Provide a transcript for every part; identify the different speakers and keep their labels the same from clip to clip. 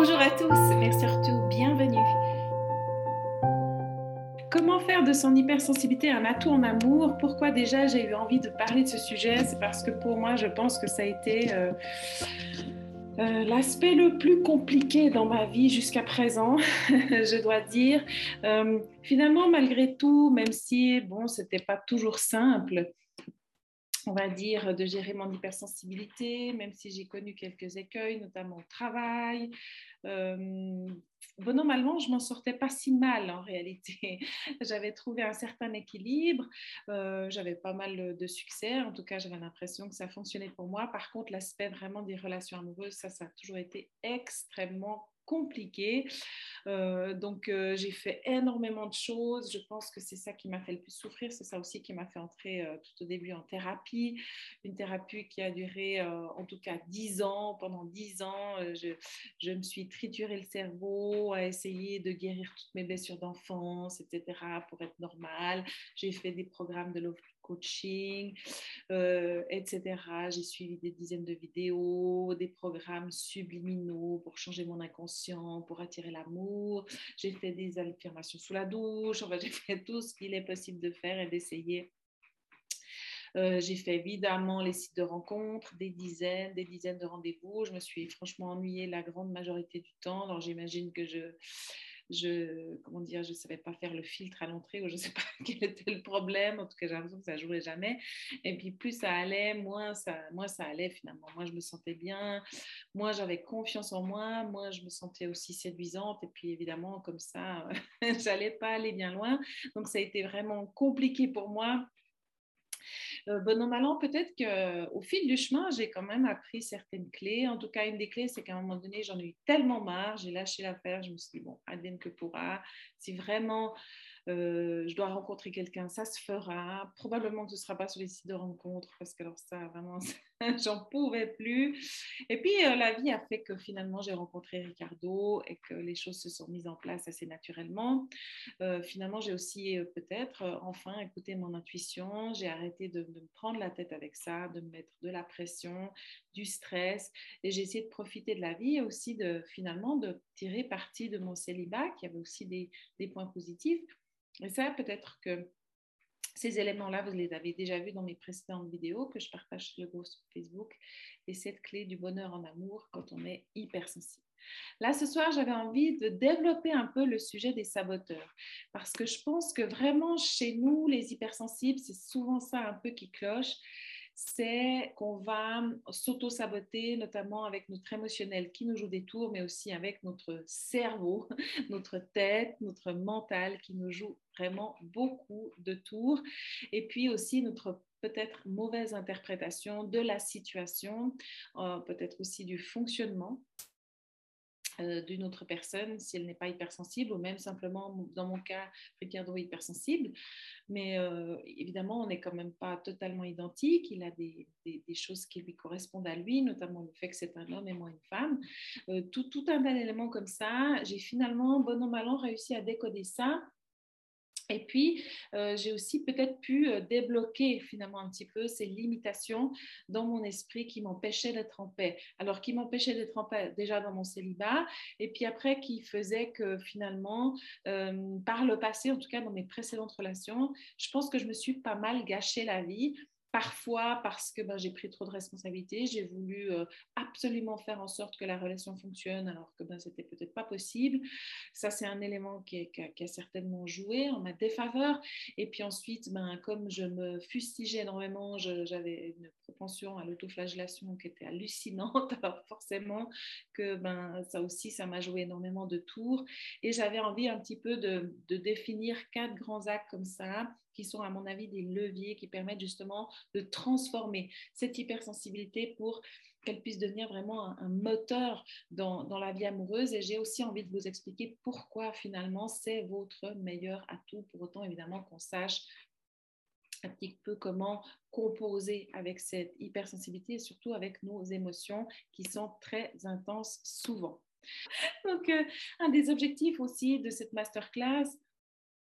Speaker 1: Bonjour à tous, mais surtout bienvenue. Comment faire de son hypersensibilité un atout en amour? Pourquoi déjà j'ai eu envie de parler de ce sujet? C'est parce que pour moi, je pense que ça a été l'aspect le plus compliqué dans ma vie jusqu'à présent, je dois dire. Finalement, malgré tout, même si bon, c'était pas toujours simple, on va dire, de gérer mon hypersensibilité, même si j'ai connu quelques écueils, notamment au travail. Normalement, je m'en sortais pas si mal en réalité. J'avais trouvé un certain équilibre, j'avais pas mal de succès, en tout cas j'avais l'impression que ça fonctionnait pour moi. Par contre, l'aspect vraiment des relations amoureuses, ça a toujours été extrêmement compliqué. J'ai fait énormément de choses. Je pense que c'est ça qui m'a fait le plus souffrir. C'est ça aussi qui m'a fait entrer tout au début en thérapie. Une thérapie qui a duré en tout cas 10 ans. Pendant 10 ans, je me suis trituré le cerveau à essayer de guérir toutes mes blessures d'enfance, etc. pour être normale. J'ai fait des programmes de love coaching, etc. J'ai suivi des dizaines de vidéos, des programmes subliminaux pour changer mon inconscient, pour attirer l'amour. J'ai fait des affirmations sous la douche. Enfin, j'ai fait tout ce qu'il est possible de faire et d'essayer. J'ai fait évidemment les sites de rencontres, des dizaines de rendez-vous. Je me suis franchement ennuyée la grande majorité du temps. Alors j'imagine que comment dire, je savais pas faire le filtre à l'entrée, ou je sais pas quel était le problème. En tout cas, j'ai l'impression que ça jouait jamais. Et puis plus ça allait, moins ça allait finalement. Moi, je me sentais bien, moi j'avais confiance en moi, moi je me sentais aussi séduisante. Et puis évidemment, comme ça, j'allais pas aller bien loin. Donc ça a été vraiment compliqué pour moi. Bon an, mal an, peut-être qu'au fil du chemin, j'ai quand même appris certaines clés. En tout cas, une des clés, c'est qu'à un moment donné, j'en ai eu tellement marre, j'ai lâché l'affaire, je me suis dit, bon, advienne que pourra. Si vraiment je dois rencontrer quelqu'un, ça se fera. Probablement que ce ne sera pas sur les sites de rencontres, parce que alors ça, vraiment, j'en pouvais plus. Et puis, la vie a fait que finalement, j'ai rencontré Ricardo et que les choses se sont mises en place assez naturellement. Finalement, j'ai aussi peut-être enfin écouté mon intuition. J'ai arrêté de me prendre la tête avec ça, de me mettre de la pression, du stress. Et j'ai essayé de profiter de la vie et aussi finalement de tirer parti de mon célibat, qui avait aussi des points positifs. Et ça, peut-être que ces éléments-là, vous les avez déjà vus dans mes précédentes vidéos que je partage sur le groupe Facebook. Et cette clé du bonheur en amour quand on est hypersensible. Là, ce soir, j'avais envie de développer un peu le sujet des saboteurs. Parce que je pense que vraiment, chez nous, les hypersensibles, c'est souvent ça un peu qui cloche. C'est qu'on va s'auto-saboter, notamment avec notre émotionnel qui nous joue des tours, mais aussi avec notre cerveau, notre tête, notre mental qui nous joue vraiment beaucoup de tours. Et puis aussi notre peut-être mauvaise interprétation de la situation, peut-être aussi du fonctionnement d'une autre personne si elle n'est pas hypersensible, ou même simplement, dans mon cas, Ricardo est hypersensible. Mais évidemment, on n'est quand même pas totalement identique. Il a des choses qui lui correspondent à lui, notamment le fait que c'est un homme et moi une femme. Tout un tas d'éléments comme ça. J'ai finalement, bon an, mal an, réussi à décoder ça. Et puis, j'ai aussi peut-être pu débloquer finalement un petit peu ces limitations dans mon esprit qui m'empêchaient d'être en paix. Alors, qui m'empêchaient d'être en paix déjà dans mon célibat, et puis après qui faisait que finalement, par le passé, en tout cas dans mes précédentes relations, je pense que je me suis pas mal gâché la vie. Parfois parce que j'ai pris trop de responsabilités, j'ai voulu absolument faire en sorte que la relation fonctionne alors que c'était peut-être pas possible. Ça, c'est un élément qui a certainement joué en ma défaveur. Et puis ensuite, comme je me fustigeais énormément, j'avais une propension à l'autoflagellation qui était hallucinante. Alors forcément que ça aussi, ça m'a joué énormément de tours. Et j'avais envie un petit peu de définir 4 grands actes comme ça, qui sont à mon avis des leviers qui permettent justement de transformer cette hypersensibilité pour qu'elle puisse devenir vraiment un moteur dans la vie amoureuse. Et j'ai aussi envie de vous expliquer pourquoi finalement c'est votre meilleur atout, pour autant évidemment qu'on sache un petit peu comment composer avec cette hypersensibilité et surtout avec nos émotions qui sont très intenses souvent. Donc, un des objectifs aussi de cette masterclass,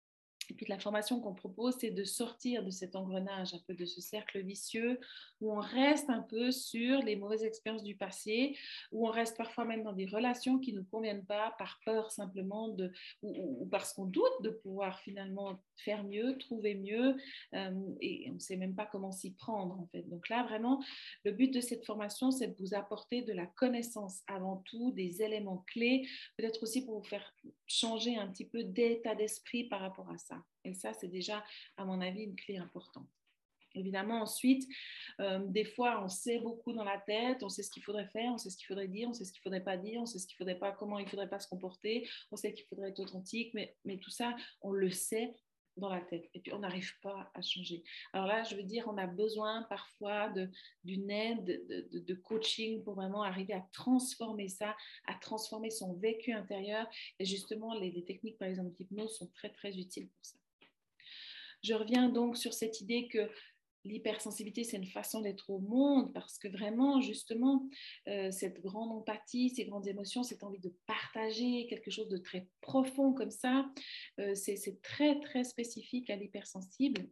Speaker 1: Et puis la formation qu'on propose, c'est de sortir de cet engrenage, un peu de ce cercle vicieux où on reste un peu sur les mauvaises expériences du passé, où on reste parfois même dans des relations qui ne nous conviennent pas par peur simplement ou parce qu'on doute de pouvoir finalement faire mieux, trouver mieux, et on ne sait même pas comment s'y prendre en fait. Donc là, vraiment, le but de cette formation, c'est de vous apporter de la connaissance avant tout, des éléments clés, peut-être aussi pour vous faire changer un petit peu d'état d'esprit par rapport à ça. Et ça, c'est déjà, à mon avis, une clé importante. Évidemment, ensuite, des fois, on sait beaucoup dans la tête, on sait ce qu'il faudrait faire, on sait ce qu'il faudrait dire, on sait ce qu'il ne faudrait pas dire, on sait ce qu'il faudrait pas, comment il ne faudrait pas se comporter, on sait qu'il faudrait être authentique, mais tout ça, on le sait dans la tête. Et puis, on n'arrive pas à changer. Alors là, je veux dire, on a besoin parfois d'une aide, de coaching pour vraiment arriver à transformer ça, à transformer son vécu intérieur. Et justement, les techniques, par exemple, d'hypnose sont très, très utiles pour ça. Je reviens donc sur cette idée que l'hypersensibilité, c'est une façon d'être au monde parce que vraiment, justement, cette grande empathie, ces grandes émotions, cette envie de partager quelque chose de très profond comme ça, c'est très, très spécifique à l'hypersensible.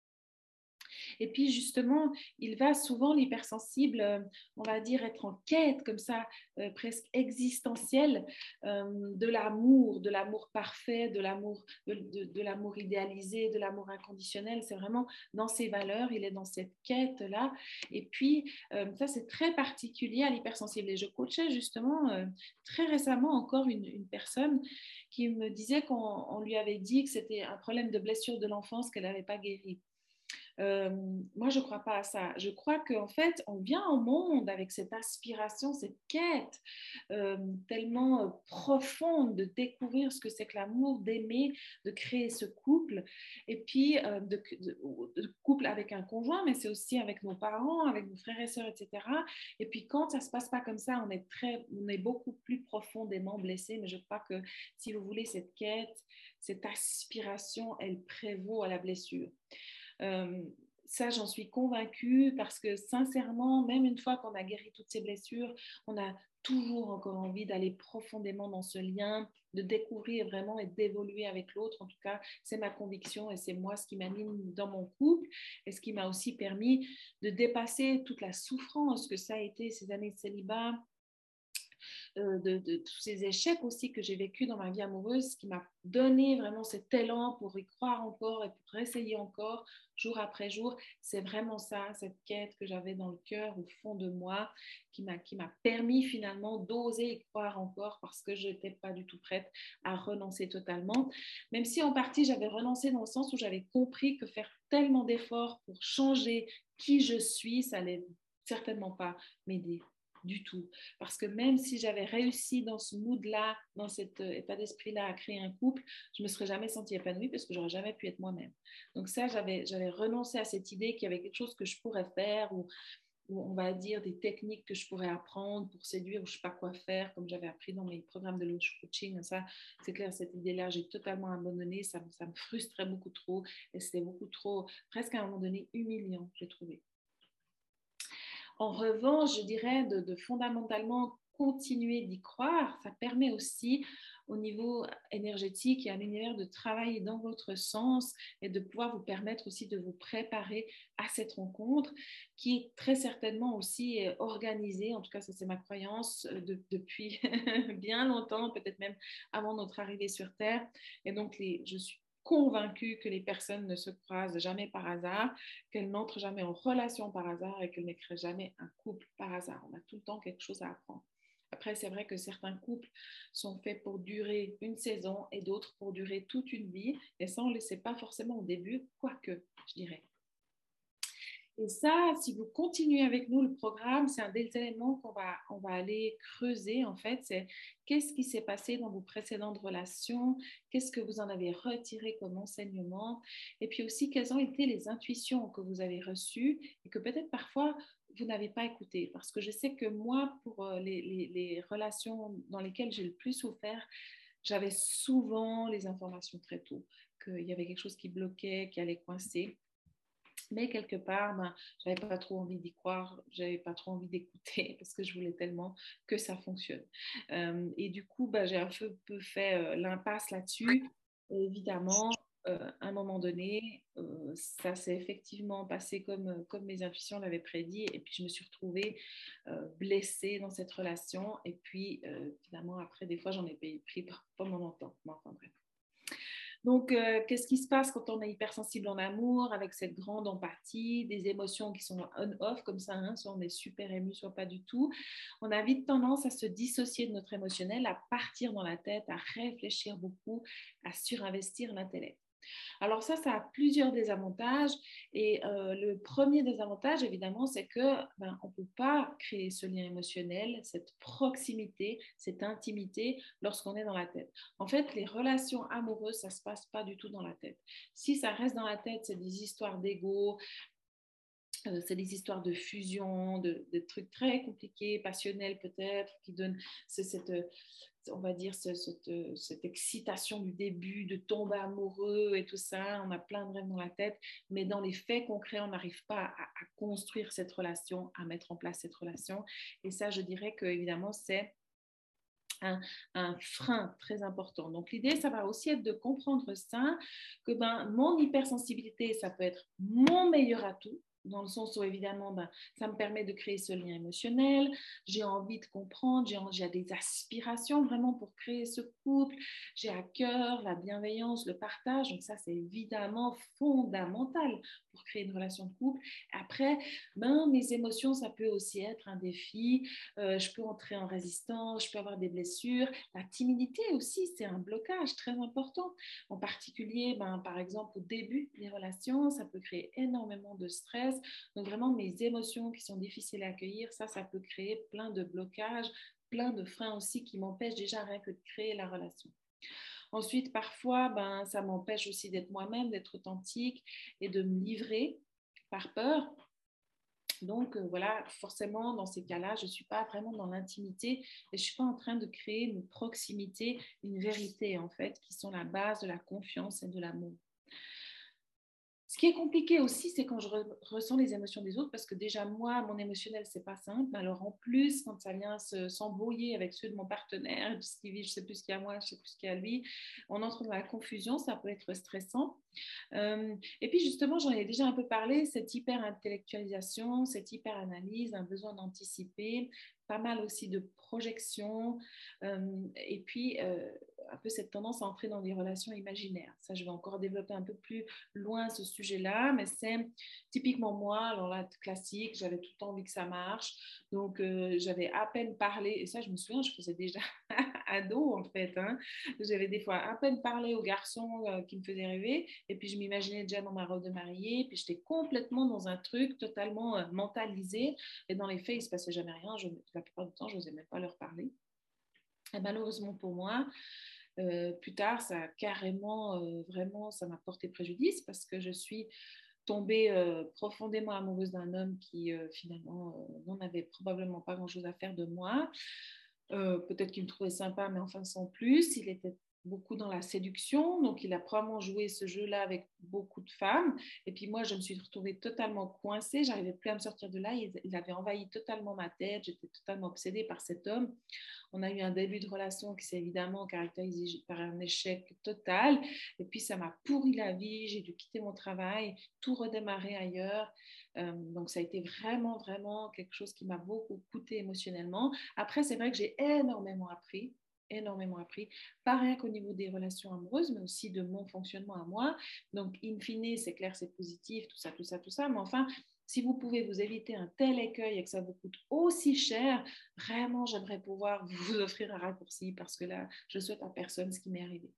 Speaker 1: Et puis justement, il va souvent, l'hypersensible, on va dire, être en quête comme ça, presque existentielle, de l'amour parfait, de l'amour idéalisé, de l'amour inconditionnel. C'est vraiment dans ses valeurs, il est dans cette quête-là. Et puis, ça, c'est très particulier à l'hypersensible. Et je coachais justement très récemment encore une personne qui me disait qu'on lui avait dit que c'était un problème de blessure de l'enfance qu'elle n'avait pas guéri. Moi, je ne crois pas à ça. Je crois qu'en fait, on vient au monde avec cette aspiration, cette quête tellement profonde de découvrir ce que c'est que l'amour, d'aimer, de créer ce couple, et puis de couple avec un conjoint, mais c'est aussi avec nos parents, avec nos frères et sœurs, etc. Et puis quand ça ne se passe pas comme ça, on est beaucoup plus profondément blessé, mais je crois que si vous voulez, cette quête, cette aspiration, elle prévaut à la blessure. Euh, Ça, j'en suis convaincue parce que sincèrement, même une fois qu'on a guéri toutes ces blessures, on a toujours encore envie d'aller profondément dans ce lien, de découvrir vraiment et d'évoluer avec l'autre. En tout cas, c'est ma conviction et c'est moi ce qui m'anime dans mon couple et ce qui m'a aussi permis de dépasser toute la souffrance que ça a été ces années de célibat, de tous ces échecs aussi que j'ai vécu dans ma vie amoureuse, qui m'a donné vraiment cet élan pour y croire encore et pour essayer encore jour après jour. C'est vraiment ça, cette quête que j'avais dans le cœur, au fond de moi, qui m'a permis finalement d'oser y croire encore parce que je n'étais pas du tout prête à renoncer totalement. Même si en partie j'avais renoncé dans le sens où j'avais compris que faire tellement d'efforts pour changer qui je suis, ça allait certainement pas m'aider du tout. Parce que même si j'avais réussi dans ce mood-là, dans cet état d'esprit-là, à créer un couple, je ne me serais jamais sentie épanouie parce que j'aurais jamais pu être moi-même. Donc ça, j'avais renoncé à cette idée qu'il y avait quelque chose que je pourrais faire ou on va dire des techniques que je pourrais apprendre pour séduire ou je ne sais pas quoi faire, comme j'avais appris dans mes programmes de coaching. Ça, c'est clair, cette idée-là, j'ai totalement abandonné. Ça me frustrait beaucoup trop et c'était beaucoup trop, presque à un moment donné, humiliant, j'ai trouvé. En revanche, je dirais de fondamentalement continuer d'y croire, ça permet aussi au niveau énergétique et à l'univers de travailler dans votre sens et de pouvoir vous permettre aussi de vous préparer à cette rencontre qui est très certainement aussi organisée, en tout cas ça c'est ma croyance depuis bien longtemps, peut-être même avant notre arrivée sur Terre. Et donc je suis convaincue que les personnes ne se croisent jamais par hasard, qu'elles n'entrent jamais en relation par hasard et qu'elles ne créent jamais un couple par hasard. On a tout le temps quelque chose à apprendre. Après, c'est vrai que certains couples sont faits pour durer une saison et d'autres pour durer toute une vie. Et ça, on ne le sait pas forcément au début, quoique, je dirais. Et ça, si vous continuez avec nous le programme, c'est un des éléments on va aller creuser en fait. C'est qu'est-ce qui s'est passé dans vos précédentes relations, qu'est-ce que vous en avez retiré comme enseignement, et puis aussi quelles ont été les intuitions que vous avez reçues et que peut-être parfois vous n'avez pas écoutées. Parce que je sais que moi, pour les relations dans lesquelles j'ai le plus souffert, j'avais souvent les informations très tôt, qu'il y avait quelque chose qui bloquait, qui allait coincer. Mais quelque part, j'avais pas trop envie d'y croire, j'avais pas trop envie d'écouter parce que je voulais tellement que ça fonctionne. Et du coup, j'ai un peu fait l'impasse là-dessus. Évidemment, à un moment donné, ça s'est effectivement passé comme mes intuitions l'avaient prédit. Et puis, je me suis retrouvée blessée dans cette relation. Et puis, finalement, après, des fois, j'en ai pris pendant longtemps. Enfin, bref. Donc, qu'est-ce qui se passe quand on est hypersensible en amour, avec cette grande empathie, des émotions qui sont on-off comme ça, hein, soit on est super ému, soit pas du tout. On a vite tendance à se dissocier de notre émotionnel, à partir dans la tête, à réfléchir beaucoup, à surinvestir l'intellect. Alors ça a plusieurs désavantages. Et le premier désavantage, évidemment, c'est que on ne peut pas créer ce lien émotionnel, cette proximité, cette intimité lorsqu'on est dans la tête. En fait, les relations amoureuses, ça ne se passe pas du tout dans la tête. Si ça reste dans la tête, c'est des histoires d'ego, c'est des histoires de fusion, de trucs très compliqués, passionnels peut-être, qui donnent cette, on va dire, cette excitation du début, de tomber amoureux et tout ça. On a plein de rêves dans la tête, mais dans les faits concrets, on n'arrive pas à construire cette relation, à mettre en place cette relation. Et ça, je dirais que évidemment, c'est un frein très important. Donc, l'idée, ça va aussi être de comprendre ça, que mon hypersensibilité, ça peut être mon meilleur atout, dans le sens où, évidemment, ça me permet de créer ce lien émotionnel, j'ai envie de comprendre, j'ai des aspirations vraiment pour créer ce couple, j'ai à cœur la bienveillance, le partage, donc ça, c'est évidemment fondamental pour créer une relation de couple. Après, mes émotions, ça peut aussi être un défi, je peux entrer en résistance, je peux avoir des blessures. La timidité aussi, c'est un blocage très important. En particulier, par exemple, au début des relations, ça peut créer énormément de stress. Donc vraiment, mes émotions qui sont difficiles à accueillir, ça peut créer plein de blocages, plein de freins aussi qui m'empêchent déjà rien que de créer la relation. Ensuite, parfois, ça m'empêche aussi d'être moi-même, d'être authentique et de me livrer par peur. Donc, voilà, forcément, dans ces cas-là, je ne suis pas vraiment dans l'intimité et je ne suis pas en train de créer une proximité, une vérité, en fait, qui sont la base de la confiance et de l'amour. Ce qui est compliqué aussi, c'est quand je ressens les émotions des autres, parce que déjà, moi, mon émotionnel, c'est pas simple. Alors, en plus, quand ça vient s'embrouiller avec ceux de mon partenaire, ce qui vit, je sais plus ce qu'il y a à moi, je sais plus ce qu'il y a à lui, on entre dans la confusion, ça peut être stressant. Et puis, justement, j'en ai déjà un peu parlé, cette hyper-intellectualisation, cette hyper-analyse, un besoin d'anticiper, pas mal aussi de projection, et puis un peu cette tendance à entrer dans des relations imaginaires. Ça, je vais encore développer un peu plus loin ce sujet-là, mais c'est typiquement moi, alors là, classique, j'avais tout le temps envie que ça marche, donc j'avais à peine parlé, et ça, je me souviens, je faisais déjà ado, en fait, hein. J'avais des fois à peine parlé aux garçons qui me faisaient rêver, et puis je m'imaginais déjà dans ma robe de mariée, puis j'étais complètement dans un truc totalement mentalisé, et dans les faits, il ne se passait jamais rien, la plupart du temps, je n'osais même pas leur parler. Et malheureusement pour moi, plus tard, ça a carrément, vraiment, ça m'a porté préjudice parce que je suis tombée profondément amoureuse d'un homme qui finalement n'en avait probablement pas grand-chose à faire de moi. Peut-être qu'il me trouvait sympa, mais enfin sans plus. Il était beaucoup dans la séduction, donc il a probablement joué ce jeu-là avec beaucoup de femmes. Et puis moi, je me suis retrouvée totalement coincée, j'arrivais plus à me sortir de là. Il avait envahi totalement ma tête, j'étais totalement obsédée par cet homme. On a eu un début de relation qui s'est évidemment caractérisé par un échec total. Et puis, ça m'a pourri la vie. J'ai dû quitter mon travail, tout redémarrer ailleurs. Donc, ça a été vraiment, vraiment quelque chose qui m'a beaucoup coûté émotionnellement. Après, c'est vrai que j'ai énormément appris, pas rien qu'au niveau des relations amoureuses, mais aussi de mon fonctionnement à moi. Donc, in fine, c'est clair, c'est positif, tout ça, mais enfin, si vous pouvez vous éviter un tel écueil et que ça vous coûte aussi cher, vraiment, j'aimerais pouvoir vous offrir un raccourci parce que là, je souhaite à personne ce qui m'est arrivé.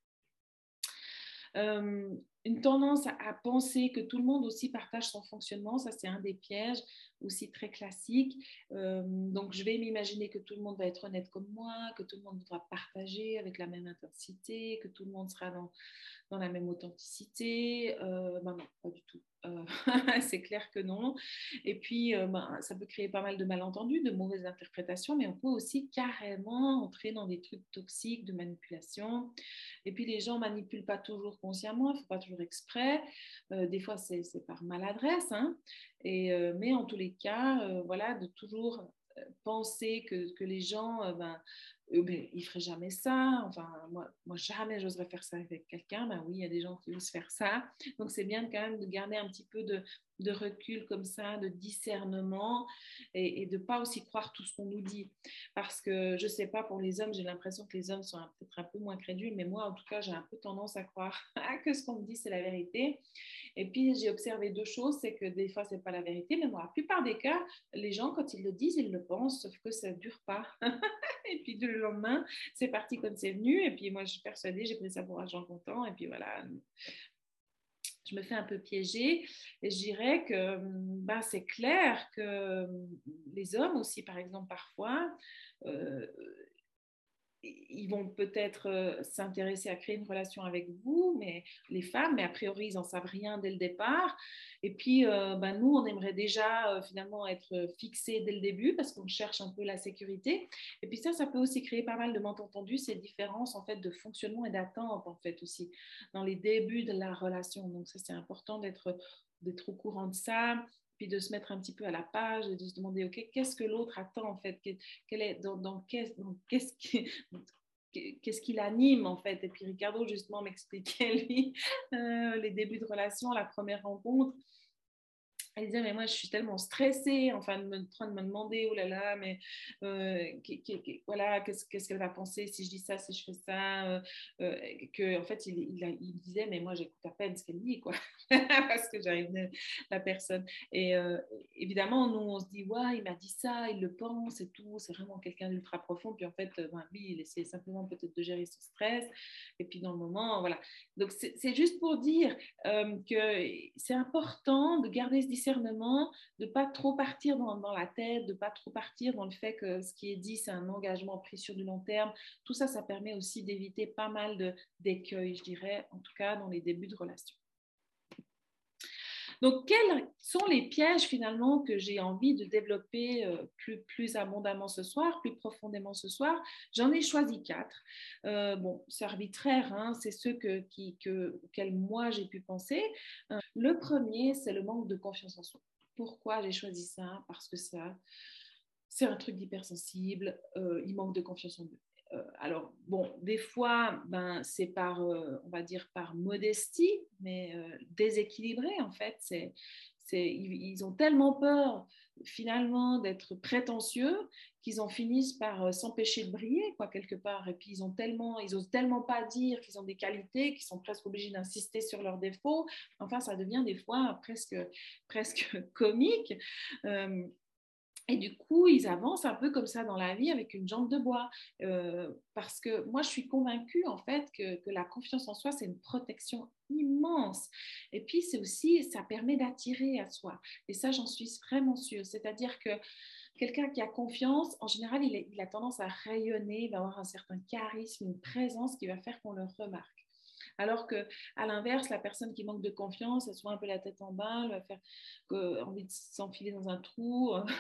Speaker 1: Une tendance à penser que tout le monde aussi partage son fonctionnement, ça c'est un des pièges aussi très classiques. Donc je vais m'imaginer que tout le monde va être honnête comme moi, que tout le monde voudra partager avec la même intensité, que tout le monde sera dans la même authenticité. Non, pas du tout. C'est clair que non. Et puis, ça peut créer pas mal de malentendus, de mauvaises interprétations, mais on peut aussi carrément entrer dans des trucs toxiques de manipulation. Et puis, les gens ne manipulent pas toujours consciemment, il ne faut pas toujours exprès. Des fois, c'est par maladresse. Hein. Mais en tous les cas, voilà, de toujours penser que les gens Ben, il ne ferait jamais ça. Enfin, moi jamais j'oserais faire ça avec quelqu'un. Ben oui, il y a des gens qui osent faire ça. Donc, c'est bien quand même de garder un petit peu de recul comme ça, de discernement et de ne pas aussi croire tout ce qu'on nous dit. Parce que je ne sais pas, pour les hommes, j'ai l'impression que les hommes sont peut-être un peu moins crédules, mais moi, en tout cas, j'ai un peu tendance à croire que ce qu'on me dit, c'est la vérité. Et puis, j'ai observé deux choses, c'est que des fois, ce n'est pas la vérité, mais dans la plupart des cas, les gens, quand ils le disent, ils le pensent, sauf que ça ne dure pas. Et puis, le lendemain, c'est parti comme c'est venu. Et puis, moi, je suis persuadée, j'ai pris ça pour argent comptant. Et puis, voilà, je me fais un peu piéger. Et je dirais que ben, c'est clair que les hommes aussi, par exemple, parfois, euh, ils vont peut-être s'intéresser à créer une relation avec vous, mais les femmes, mais a priori, ils n'en savent rien dès le départ. Et puis, ben, nous, on aimerait déjà finalement être fixés dès le début parce qu'on cherche un peu la sécurité. Et puis ça peut aussi créer pas mal de malentendus, ces différences en fait de fonctionnement et d'attente en fait aussi dans les débuts de la relation. Donc ça, c'est important d'être au courant de ça, puis de se mettre un petit peu à la page et de se demander, OK, qu'est-ce que l'autre attend en fait, quel est, qu'est-ce qui, qu'est-ce qui l'anime en fait. Et puis Ricardo justement m'expliquait lui les débuts de relation, la première rencontre. Elle disait, mais moi, je suis tellement stressée, enfin, en train de me demander, oh là là, mais voilà, qu'est-ce qu'elle va penser si je dis ça, si je fais ça, que, en fait, il disait, mais moi, j'écoute à peine ce qu'elle dit, quoi, parce que j'arrive la personne. Et évidemment, nous, on se dit, ouais, il m'a dit ça, il le pense et tout, c'est vraiment quelqu'un d'ultra profond. Puis en fait, ben, lui, il essaie simplement peut-être de gérer son stress. Et puis dans le moment, voilà. Donc, c'est juste pour dire que c'est important de garder ce discernement, de ne pas trop partir dans la tête, de ne pas trop partir dans le fait que ce qui est dit, c'est un engagement pris sur du long terme. Tout ça, ça permet aussi d'éviter pas mal d'écueils, je dirais, en tout cas dans les débuts de relation. Donc, quels sont les pièges finalement que j'ai envie de développer plus abondamment ce soir, plus profondément ce soir? J'en ai choisi 4. Bon, c'est arbitraire, hein, c'est ceux auxquels moi j'ai pu penser. Le premier, c'est le manque de confiance en soi. Pourquoi j'ai choisi ça? Parce que ça, c'est un truc d'hypersensible, il manque de confiance en eux. Alors, bon, des fois, ben, c'est on va dire, par modestie, mais déséquilibré, en fait. Ils ont tellement peur, finalement, d'être prétentieux qu'ils en finissent par s'empêcher de briller, quoi, quelque part. Et puis, ils osent tellement pas dire qu'ils ont des qualités qu'ils sont presque obligés d'insister sur leurs défauts. Enfin, ça devient des fois presque comique. Et du coup, ils avancent un peu comme ça dans la vie avec une jambe de bois. Parce que moi, je suis convaincue en fait que la confiance en soi, c'est une protection immense. Et puis, c'est aussi, ça permet d'attirer à soi. Et ça, j'en suis vraiment sûre. C'est-à-dire que quelqu'un qui a confiance, en général, il a tendance à rayonner, il va avoir un certain charisme, une présence qui va faire qu'on le remarque. Alors que, à l'inverse, la personne qui manque de confiance, elle soit un peu la tête en bas, elle va faire envie de s'enfiler dans un trou. En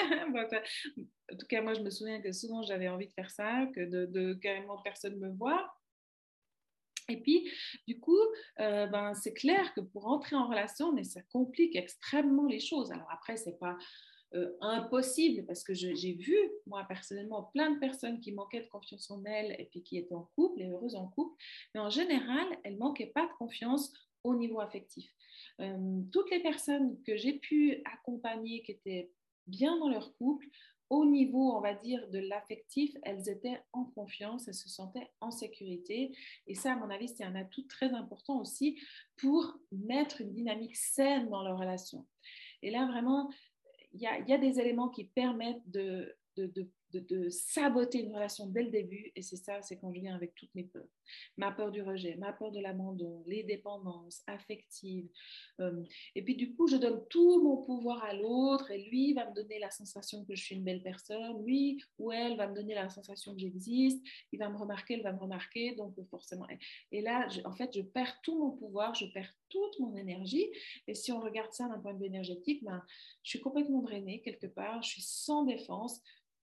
Speaker 1: tout cas, moi, je me souviens que souvent, j'avais envie de faire ça, que de carrément personne me voit. Et puis, du coup, ben, c'est clair que pour entrer en relation, mais ça complique extrêmement les choses. Alors après, c'est pas impossible parce que j'ai vu, moi personnellement, plein de personnes qui manquaient de confiance en elles et puis qui étaient en couple et heureuses en couple, mais en général, elles ne manquaient pas de confiance au niveau affectif. Toutes les personnes que j'ai pu accompagner qui étaient bien dans leur couple, au niveau, on va dire, de l'affectif, elles étaient en confiance, elles se sentaient en sécurité. Et ça, à mon avis, c'est un atout très important aussi pour mettre une dynamique saine dans leur relation. Et là, vraiment, il y a des éléments qui permettent de saboter une relation dès le début, et c'est ça, c'est quand je viens avec toutes mes peurs. Ma peur du rejet, ma peur de l'abandon, les dépendances affectives. Et puis du coup, je donne tout mon pouvoir à l'autre, et lui va me donner la sensation que je suis une belle personne, lui ou elle va me donner la sensation que j'existe, il va me remarquer, elle va me remarquer, donc forcément. Et là, en fait, je perds tout mon pouvoir, je perds toute mon énergie, et si on regarde ça d'un point de vue énergétique, ben, je suis complètement drainée quelque part, je suis sans défense.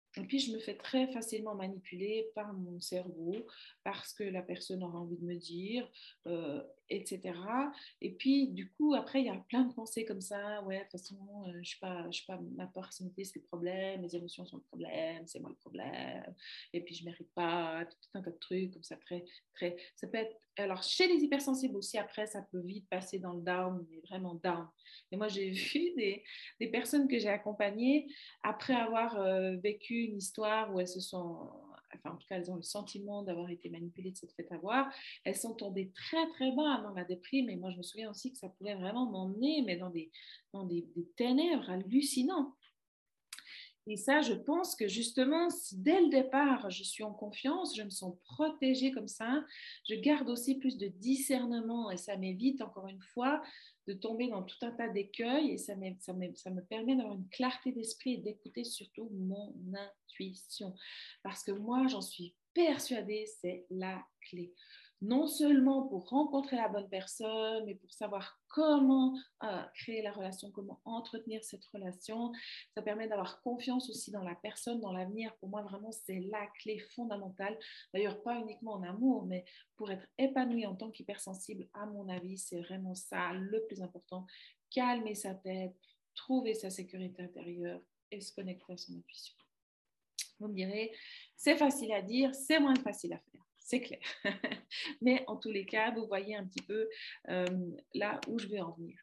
Speaker 1: Et puis, je me fais très facilement manipuler par mon cerveau, parce que la personne aura envie de me dire, etc. Et puis, du coup, après, il y a plein de pensées comme ça. Ouais, de toute façon, je suis pas, ma personnalité, c'est le problème, mes émotions sont le problème, c'est moi le problème. Et puis, je ne mérite pas, tout un tas de trucs comme ça, ça peut être. Alors, chez les hypersensibles aussi, après, ça peut vite passer dans le down, mais vraiment down. Et moi, j'ai vu des personnes que j'ai accompagnées après avoir vécu une histoire où elles se sont, enfin en tout cas elles ont le sentiment d'avoir été manipulées, de s'être fait avoir, elles sont tombées très très bas dans la déprime. Et moi je me souviens aussi que ça pouvait vraiment m'emmener mais des ténèbres hallucinantes. Et ça, je pense que justement, si dès le départ, je suis en confiance, je me sens protégée comme ça, je garde aussi plus de discernement et ça m'évite, encore une fois, de tomber dans tout un tas d'écueils et ça me permet d'avoir une clarté d'esprit et d'écouter surtout mon intuition. Parce que moi, j'en suis persuadée, c'est la clé. Non seulement pour rencontrer la bonne personne, mais pour savoir comment créer la relation, comment entretenir cette relation. Ça permet d'avoir confiance aussi dans la personne, dans l'avenir. Pour moi, vraiment, c'est la clé fondamentale. D'ailleurs, pas uniquement en amour, mais pour être épanoui en tant qu'hypersensible, à mon avis, c'est vraiment ça le plus important. Calmer sa tête, trouver sa sécurité intérieure et se connecter à son intuition. Vous me direz, c'est facile à dire, c'est moins facile à faire. C'est clair. Mais en tous les cas, vous voyez un petit peu là où je vais en venir.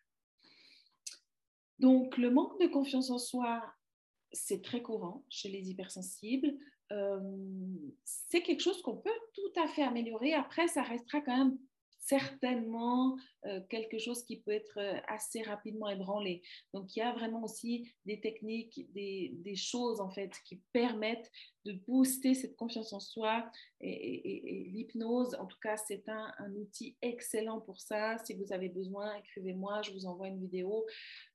Speaker 1: Donc, le manque de confiance en soi, c'est très courant chez les hypersensibles. Euh, c'est quelque chose qu'on peut tout à fait améliorer. Après, ça restera quand même certainement quelque chose qui peut être assez rapidement ébranlé. Donc, il y a vraiment aussi des techniques, des choses en fait qui permettent de booster cette confiance en soi et l'hypnose, en tout cas, c'est un outil excellent pour ça. Si vous avez besoin, écrivez-moi, je vous envoie une vidéo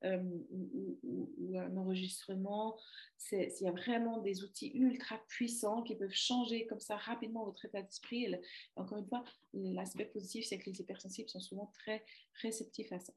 Speaker 1: ou un enregistrement. Il y a vraiment des outils ultra puissants qui peuvent changer comme ça rapidement votre état d'esprit. Et encore une fois, l'aspect positif, c'est que les hypersensibles sont souvent très réceptifs à ça.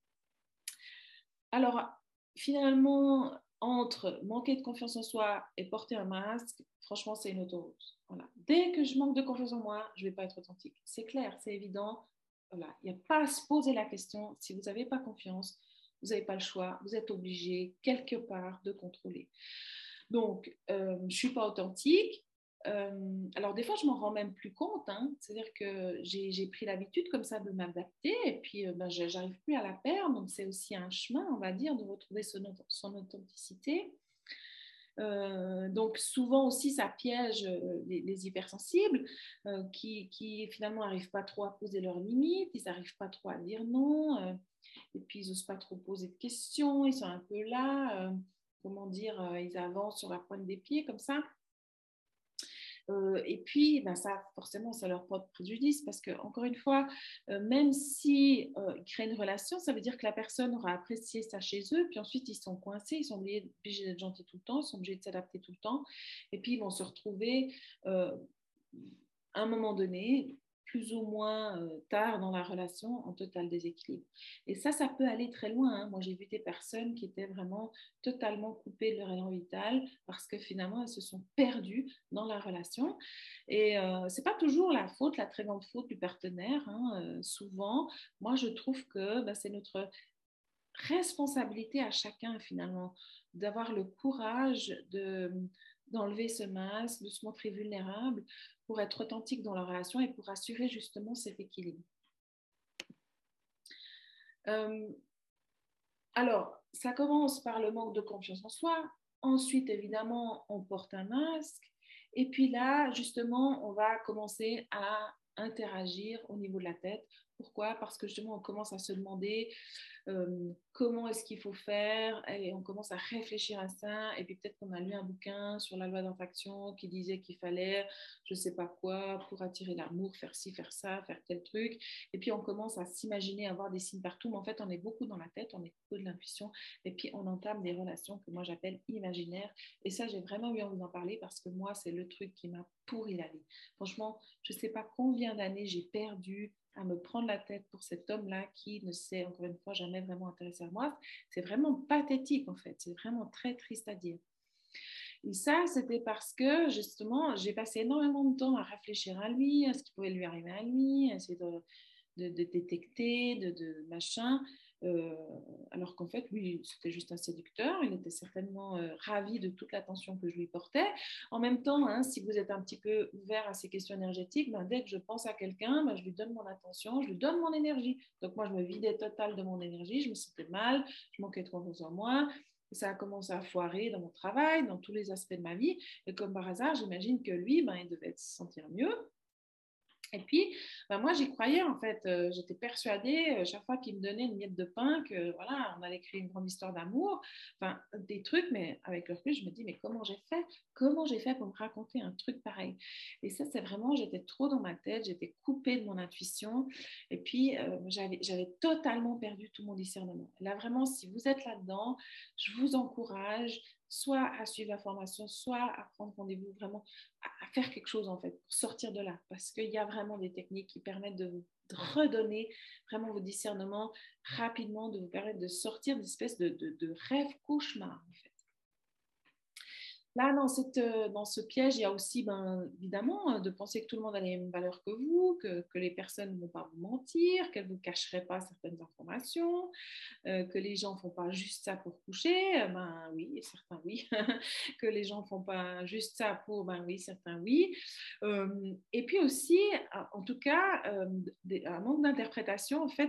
Speaker 1: Alors, finalement, entre manquer de confiance en soi et porter un masque, franchement, c'est une autoroute. Voilà. Dès que je manque de confiance en moi, je ne vais pas être authentique. C'est clair, c'est évident. Voilà. Il n'y a pas à se poser la question. Si vous n'avez pas confiance, vous n'avez pas le choix. Vous êtes obligé, quelque part, de contrôler. Donc, je ne suis pas authentique. Alors, des fois, je m'en rends même plus compte. Hein. C'est-à-dire que j'ai pris l'habitude comme ça de m'adapter et puis je n'arrive plus à la perdre. Donc, c'est aussi un chemin, on va dire, de retrouver son authenticité. Donc souvent aussi ça piège les hypersensibles qui finalement n'arrivent pas trop à poser leurs limites, ils n'arrivent pas trop à dire non, et puis ils n'osent pas trop poser de questions, ils sont un peu là, comment dire, ils avancent sur la pointe des pieds comme ça. Et puis, ben ça, forcément, ça leur porte préjudice parce que, encore une fois, même si ils créent une relation, ça veut dire que la personne aura apprécié ça chez eux, puis ensuite ils sont coincés, ils sont obligés d'être gentils tout le temps, ils sont obligés de s'adapter tout le temps, et puis ils vont se retrouver à un moment donné, plus ou moins tard dans la relation, en total déséquilibre. Et ça peut aller très loin. Hein. Moi, j'ai vu des personnes qui étaient vraiment totalement coupées de leur élan vital parce que finalement, elles se sont perdues dans la relation. Et ce n'est pas toujours la faute, la très grande faute du partenaire. Hein. Souvent, moi, je trouve que c'est notre responsabilité à chacun, finalement, d'avoir le courage d'enlever ce masque, de se montrer vulnérable pour être authentique dans la relation et pour assurer justement cet équilibre. Alors, ça commence par le manque de confiance en soi. Ensuite, évidemment, on porte un masque. Et puis là, justement, on va commencer à interagir au niveau de la tête. Pourquoi? Parce que justement, on commence à se demander comment est-ce qu'il faut faire et on commence à réfléchir à ça et puis peut-être qu'on a lu un bouquin sur la loi d'attraction qui disait qu'il fallait je sais pas quoi pour attirer l'amour, faire ci, faire ça, faire tel truc et puis on commence à s'imaginer avoir des signes partout mais en fait on est beaucoup dans la tête, on est beaucoup de l'intuition et puis on entame des relations que moi j'appelle imaginaires et ça j'ai vraiment eu envie d'en parler parce que moi c'est le truc qui m'a pourri la vie. Franchement, je sais pas combien d'années j'ai perdu à me prendre la tête pour cet homme-là qui ne s'est, encore une fois, jamais vraiment intéressé à moi. C'est vraiment pathétique, en fait. C'est vraiment très triste à dire. Et ça, c'était parce que justement, j'ai passé énormément de temps à réfléchir à lui, à ce qui pouvait lui arriver à lui, à essayer de détecter, de machin. Euh, alors qu'en fait, lui, c'était juste un séducteur. Il était certainement ravi de toute l'attention que je lui portais. En même temps, hein, si vous êtes un petit peu ouvert à ces questions énergétiques, ben, dès que je pense à quelqu'un, ben, je lui donne mon attention, je lui donne mon énergie. Donc moi, je me vidais total de mon énergie, je me sentais mal, je manquais de confiance en moi. Ça a commencé à foirer dans mon travail, dans tous les aspects de ma vie. Et comme par hasard, j'imagine que lui, ben, il devait se sentir mieux. Et puis, ben moi, j'y croyais en fait. J'étais persuadée, chaque fois qu'il me donnait une miette de pain, que voilà, on allait créer une grande histoire d'amour. Enfin, des trucs, mais avec le recul, je me dis, mais comment j'ai fait? Comment j'ai fait pour me raconter un truc pareil? Et ça, c'est vraiment, j'étais trop dans ma tête, j'étais coupée de mon intuition. Et puis, j'avais totalement perdu tout mon discernement. Là, vraiment, si vous êtes là-dedans, je vous encourage soit à suivre la formation, soit à prendre rendez-vous vraiment à faire quelque chose en fait pour sortir de là, parce qu'il y a vraiment des techniques qui permettent de vous redonner vraiment vos discernements rapidement, de vous permettre de sortir d'une espèce de rêve cauchemar en fait. Là, dans ce piège, il y a aussi, ben, évidemment, de penser que tout le monde a les mêmes valeurs que vous, que les personnes ne vont pas vous mentir, qu'elles ne vous cacheraient pas certaines informations, que les gens ne font pas juste ça pour coucher, ben oui, certains oui. Que les gens ne font pas juste ça pour, ben oui, certains oui. Et puis aussi, en tout cas, un manque d'interprétation, en fait,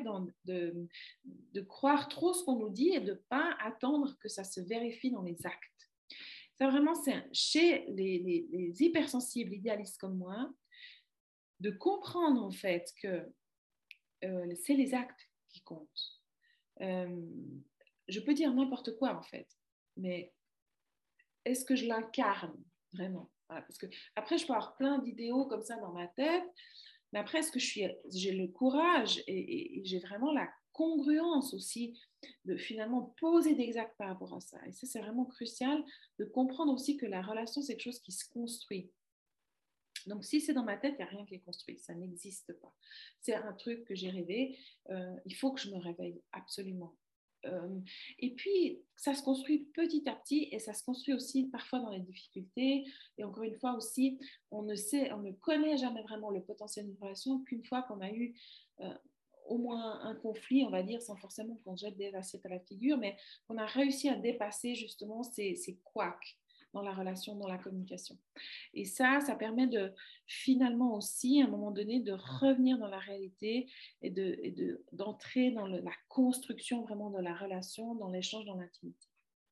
Speaker 1: de croire trop ce qu'on nous dit et de ne pas attendre que ça se vérifie dans les actes. Ça, vraiment, c'est chez les hypersensibles idéalistes comme moi, de comprendre en fait que c'est les actes qui comptent. Euh, je peux dire n'importe quoi en fait, mais est-ce que je l'incarne vraiment? Voilà, parce que après, je peux avoir plein d'idéaux comme ça dans ma tête, mais après, est-ce que j'ai le courage et j'ai vraiment la congruence aussi de finalement poser des actes par rapport à ça? Et ça, c'est vraiment crucial de comprendre aussi que la relation, c'est quelque chose qui se construit. Donc, si c'est dans ma tête, il n'y a rien qui est construit. Ça n'existe pas. C'est un truc que j'ai rêvé. Il faut que je me réveille, absolument. Euh, et puis, ça se construit petit à petit et ça se construit aussi parfois dans les difficultés. Et encore une fois aussi, on ne connaît jamais vraiment le potentiel d'une relation qu'une fois qu'on a eu au moins un conflit, on va dire, sans forcément qu'on jette des assiettes à la figure, mais qu'on a réussi à dépasser justement ces couacs dans la relation, dans la communication. Et ça permet de finalement aussi, à un moment donné, de revenir dans la réalité d'entrer dans la construction vraiment de la relation, dans l'échange, dans l'intimité.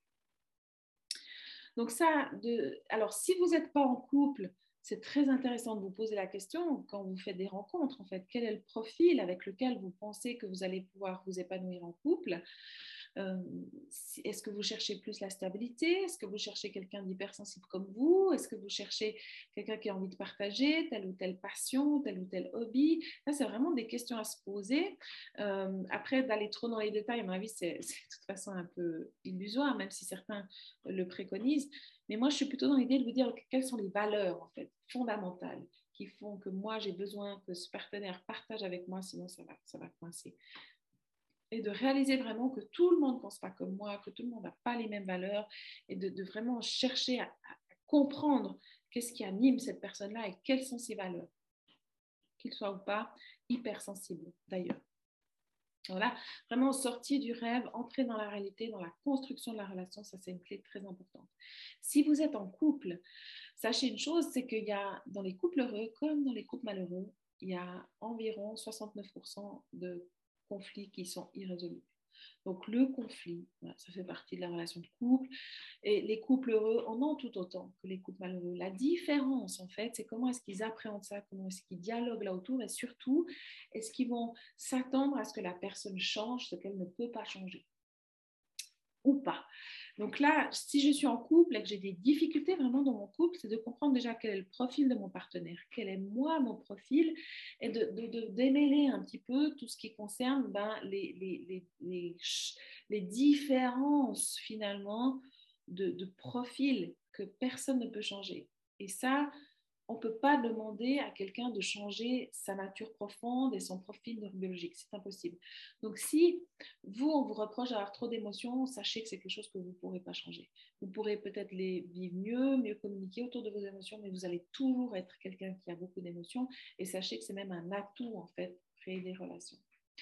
Speaker 1: Donc alors si vous n'êtes pas en couple, c'est très intéressant de vous poser la question quand vous faites des rencontres, en fait, quel est le profil avec lequel vous pensez que vous allez pouvoir vous épanouir en couple? Est-ce que vous cherchez plus la stabilité? Est-ce que vous cherchez quelqu'un d'hypersensible comme vous? Est-ce que vous cherchez quelqu'un qui a envie de partager telle ou telle passion, tel ou tel hobby? Là, c'est vraiment des questions à se poser. Après, d'aller trop dans les détails, à mon avis, c'est de toute façon un peu illusoire, même si certains le préconisent. Mais moi, je suis plutôt dans l'idée de vous dire quelles sont les valeurs, en fait, fondamentales qui font que moi, j'ai besoin que ce partenaire partage avec moi, sinon ça va coincer. Et de réaliser vraiment que tout le monde ne pense pas comme moi, que tout le monde n'a pas les mêmes valeurs, et de vraiment chercher à comprendre qu'est-ce qui anime cette personne-là et quelles sont ses valeurs, qu'il soit ou pas hypersensible d'ailleurs. Voilà, vraiment sortir du rêve, entrer dans la réalité, dans la construction de la relation, ça c'est une clé très importante. Si vous êtes en couple, sachez une chose, c'est qu'il y a dans les couples heureux comme dans les couples malheureux, il y a environ 69% de conflits qui sont irrésolus. Donc le conflit, voilà, ça fait partie de la relation de couple. Et les couples heureux en ont tout autant que les couples malheureux. La différence, en fait, c'est comment est-ce qu'ils appréhendent ça, comment est-ce qu'ils dialoguent là autour et surtout, est-ce qu'ils vont s'attendre à ce que la personne change ce qu'elle ne peut pas changer ou pas. Donc là, si je suis en couple et que j'ai des difficultés vraiment dans mon couple, c'est de comprendre déjà quel est le profil de mon partenaire, quel est moi mon profil, et de démêler un petit peu tout ce qui concerne les différences finalement de profil que personne ne peut changer. Et ça, on ne peut pas demander à quelqu'un de changer sa nature profonde et son profil neurobiologique. C'est impossible. Donc, si vous, on vous reproche d'avoir trop d'émotions, sachez que c'est quelque chose que vous ne pourrez pas changer. Vous pourrez peut-être les vivre mieux communiquer autour de vos émotions, mais vous allez toujours être quelqu'un qui a beaucoup d'émotions. Et sachez que c'est même un atout, en fait, créer des relations.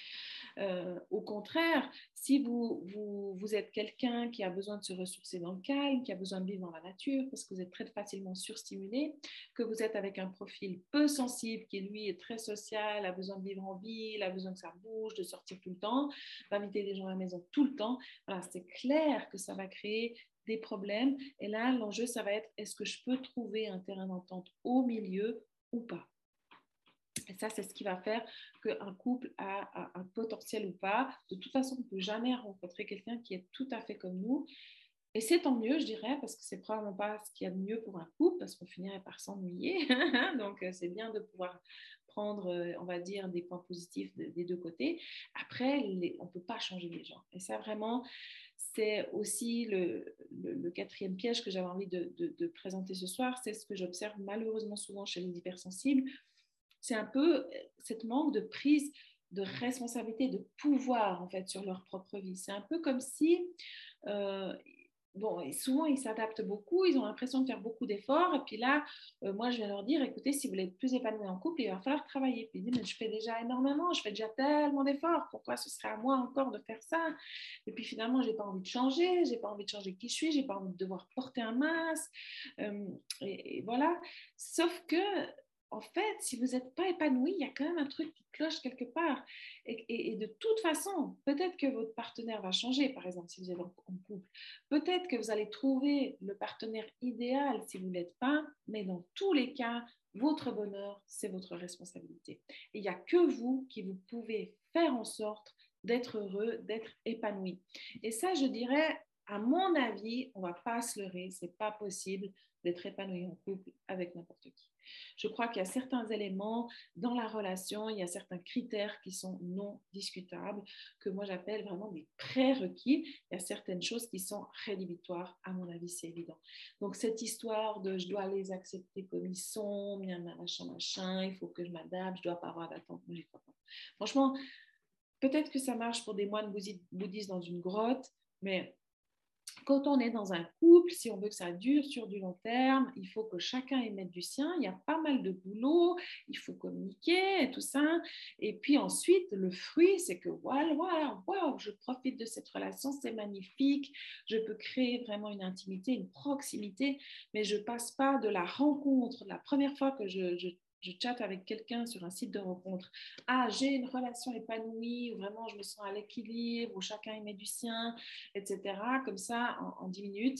Speaker 1: Au contraire, si vous êtes quelqu'un qui a besoin de se ressourcer dans le calme, qui a besoin de vivre dans la nature, parce que vous êtes très facilement surstimulé, que vous êtes avec un profil peu sensible, qui lui est très social, a besoin de vivre en ville, a besoin que ça bouge, de sortir tout le temps, d'inviter des gens à la maison tout le temps, voilà, c'est clair que ça va créer des problèmes. Et là, l'enjeu, ça va être, est-ce que je peux trouver un terrain d'entente au milieu ou pas? Et ça, c'est ce qui va faire qu'un couple a un potentiel ou pas. De toute façon, on ne peut jamais rencontrer quelqu'un qui est tout à fait comme nous. Et c'est tant mieux, je dirais, parce que c'est probablement pas ce qu'il y a de mieux pour un couple, parce qu'on finirait par s'ennuyer. Donc, c'est bien de pouvoir prendre, on va dire, des points positifs des deux côtés. Après, on ne peut pas changer les gens. Et ça, vraiment, c'est aussi le quatrième piège que j'avais envie de présenter ce soir. C'est ce que j'observe malheureusement souvent chez les hypersensibles. C'est un peu cette manque de prise de responsabilité, de pouvoir en fait sur leur propre vie. C'est un peu comme si, euh, bon, souvent ils s'adaptent beaucoup, ils ont l'impression de faire beaucoup d'efforts, et puis là, moi je viens leur dire, écoutez, si vous voulez être plus épanoui en couple, il va falloir travailler. Puis ils disent, mais je fais déjà énormément, je fais déjà tellement d'efforts, pourquoi ce serait à moi encore de faire ça? Et puis finalement, j'ai pas envie de changer, j'ai pas envie de changer qui je suis, j'ai pas envie de devoir porter un masque, et voilà. Sauf que en fait, si vous n'êtes pas épanoui, il y a quand même un truc qui cloche quelque part. Et de toute façon, peut-être que votre partenaire va changer, par exemple, si vous êtes en couple. Peut-être que vous allez trouver le partenaire idéal si vous ne l'êtes pas, mais dans tous les cas, votre bonheur, c'est votre responsabilité. Et il n'y a que vous qui vous pouvez faire en sorte d'être heureux, d'être épanoui. Et ça, je dirais, à mon avis, on ne va pas se leurrer, ce n'est pas possible d'être épanoui en couple avec n'importe qui. Je crois qu'il y a certains éléments dans la relation, il y a certains critères qui sont non discutables, que moi j'appelle vraiment des prérequis. Il y a certaines choses qui sont rédhibitoires, à mon avis, c'est évident. Donc cette histoire de je dois les accepter comme ils sont, machin, il faut que je m'adapte, je ne dois pas avoir d'attente, moi j'y crois pas. Franchement, peut-être que ça marche pour des moines bouddhistes dans une grotte, mais quand on est dans un couple, si on veut que ça dure sur du long terme, il faut que chacun y mette du sien. Il y a pas mal de boulot, il faut communiquer et tout ça. Et puis ensuite, le fruit, c'est que voilà, wow, je profite de cette relation, c'est magnifique. Je peux créer vraiment une intimité, une proximité, mais je passe pas de la rencontre, la première fois que je chatte avec quelqu'un sur un site de rencontre. Ah, j'ai une relation épanouie, où vraiment je me sens à l'équilibre, où chacun y met du sien, etc. Comme ça, en 10 minutes.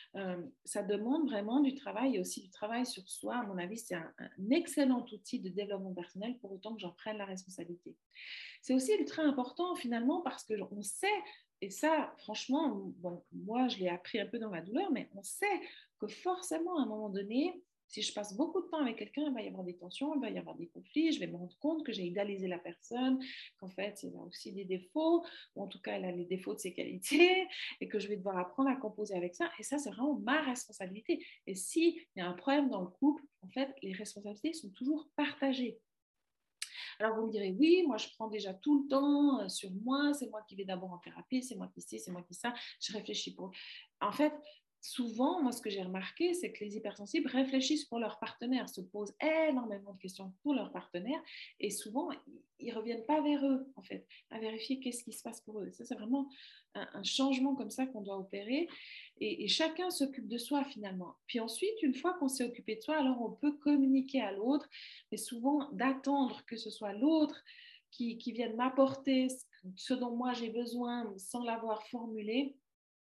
Speaker 1: Ça demande vraiment du travail et aussi du travail sur soi. À mon avis, c'est un excellent outil de développement personnel pour autant que j'en prenne la responsabilité. C'est aussi ultra important finalement parce qu'on sait, et ça, franchement, bon, moi, je l'ai appris un peu dans la douleur, mais on sait que forcément, à un moment donné, si je passe beaucoup de temps avec quelqu'un, il va y avoir des tensions, il va y avoir des conflits, je vais me rendre compte que j'ai idéalisé la personne, qu'en fait, il y a aussi des défauts, ou en tout cas, elle a les défauts de ses qualités, et que je vais devoir apprendre à composer avec ça. Et ça, c'est vraiment ma responsabilité. Et s'il y a un problème dans le couple, en fait, les responsabilités sont toujours partagées. Alors, vous me direz, oui, moi, je prends déjà tout le temps sur moi, c'est moi qui vais d'abord en thérapie, c'est moi qui sais, c'est moi qui ça, je réfléchis pour. En fait, souvent, moi, ce que j'ai remarqué, c'est que les hypersensibles réfléchissent pour leur partenaire, se posent énormément de questions pour leur partenaire, et souvent, ils ne reviennent pas vers eux, en fait, à vérifier qu'est-ce qui se passe pour eux. Ça, c'est vraiment un changement comme ça qu'on doit opérer, et chacun s'occupe de soi, finalement. Puis ensuite, une fois qu'on s'est occupé de soi, alors on peut communiquer à l'autre, mais souvent d'attendre que ce soit l'autre qui vienne m'apporter ce dont moi j'ai besoin sans l'avoir formulé.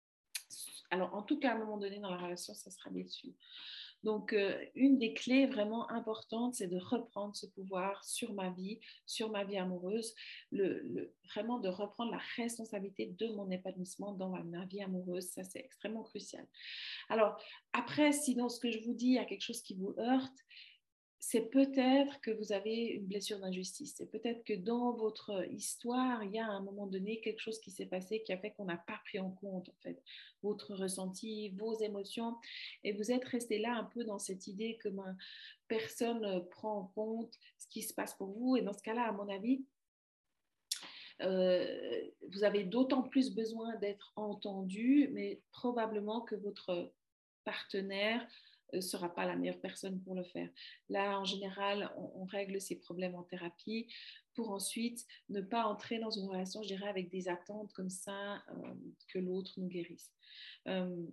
Speaker 1: Alors, en tout cas, à un moment donné dans la relation, ça sera déçu. Donc, une des clés vraiment importantes, c'est de reprendre ce pouvoir sur ma vie amoureuse, vraiment de reprendre la responsabilité de mon épanouissement dans ma vie amoureuse. Ça, c'est extrêmement crucial. Alors, après, si dans ce que je vous dis, il y a quelque chose qui vous heurte, c'est peut-être que vous avez une blessure d'injustice. C'est peut-être que dans votre histoire, il y a à un moment donné quelque chose qui s'est passé qui a fait qu'on n'a pas pris en compte en fait votre ressenti, vos émotions, et vous êtes resté là un peu dans cette idée que personne ne prend en compte ce qui se passe pour vous. Et dans ce cas-là, à mon avis, vous avez d'autant plus besoin d'être entendu, mais probablement que votre partenaire ne sera pas la meilleure personne pour le faire. Là, en général, on règle ces problèmes en thérapie pour ensuite ne pas entrer dans une relation, je dirais, avec des attentes comme ça, que l'autre nous guérisse. Euh,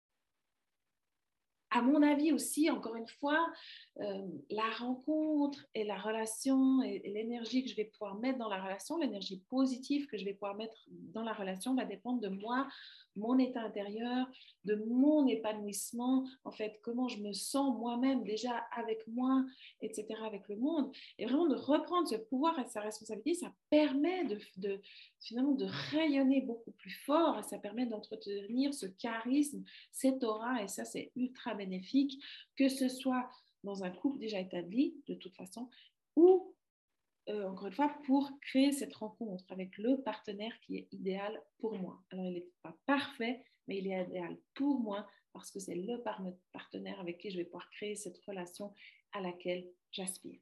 Speaker 1: à mon avis aussi, encore une fois, la rencontre et la relation et l'énergie que je vais pouvoir mettre dans la relation, l'énergie positive que je vais pouvoir mettre dans la relation va dépendre de moi, mon état intérieur, de mon épanouissement, en fait, comment je me sens moi-même déjà avec moi, etc., avec le monde. Et vraiment de reprendre ce pouvoir et sa responsabilité, ça permet finalement de rayonner beaucoup plus fort et ça permet d'entretenir ce charisme, cette aura, et ça, c'est ultra bénéfique, que ce soit dans un couple déjà établi, de toute façon, ou encore une fois, pour créer cette rencontre avec le partenaire qui est idéal pour moi. Alors, il n'est pas parfait, mais il est idéal pour moi parce que c'est le partenaire avec qui je vais pouvoir créer cette relation à laquelle j'aspire.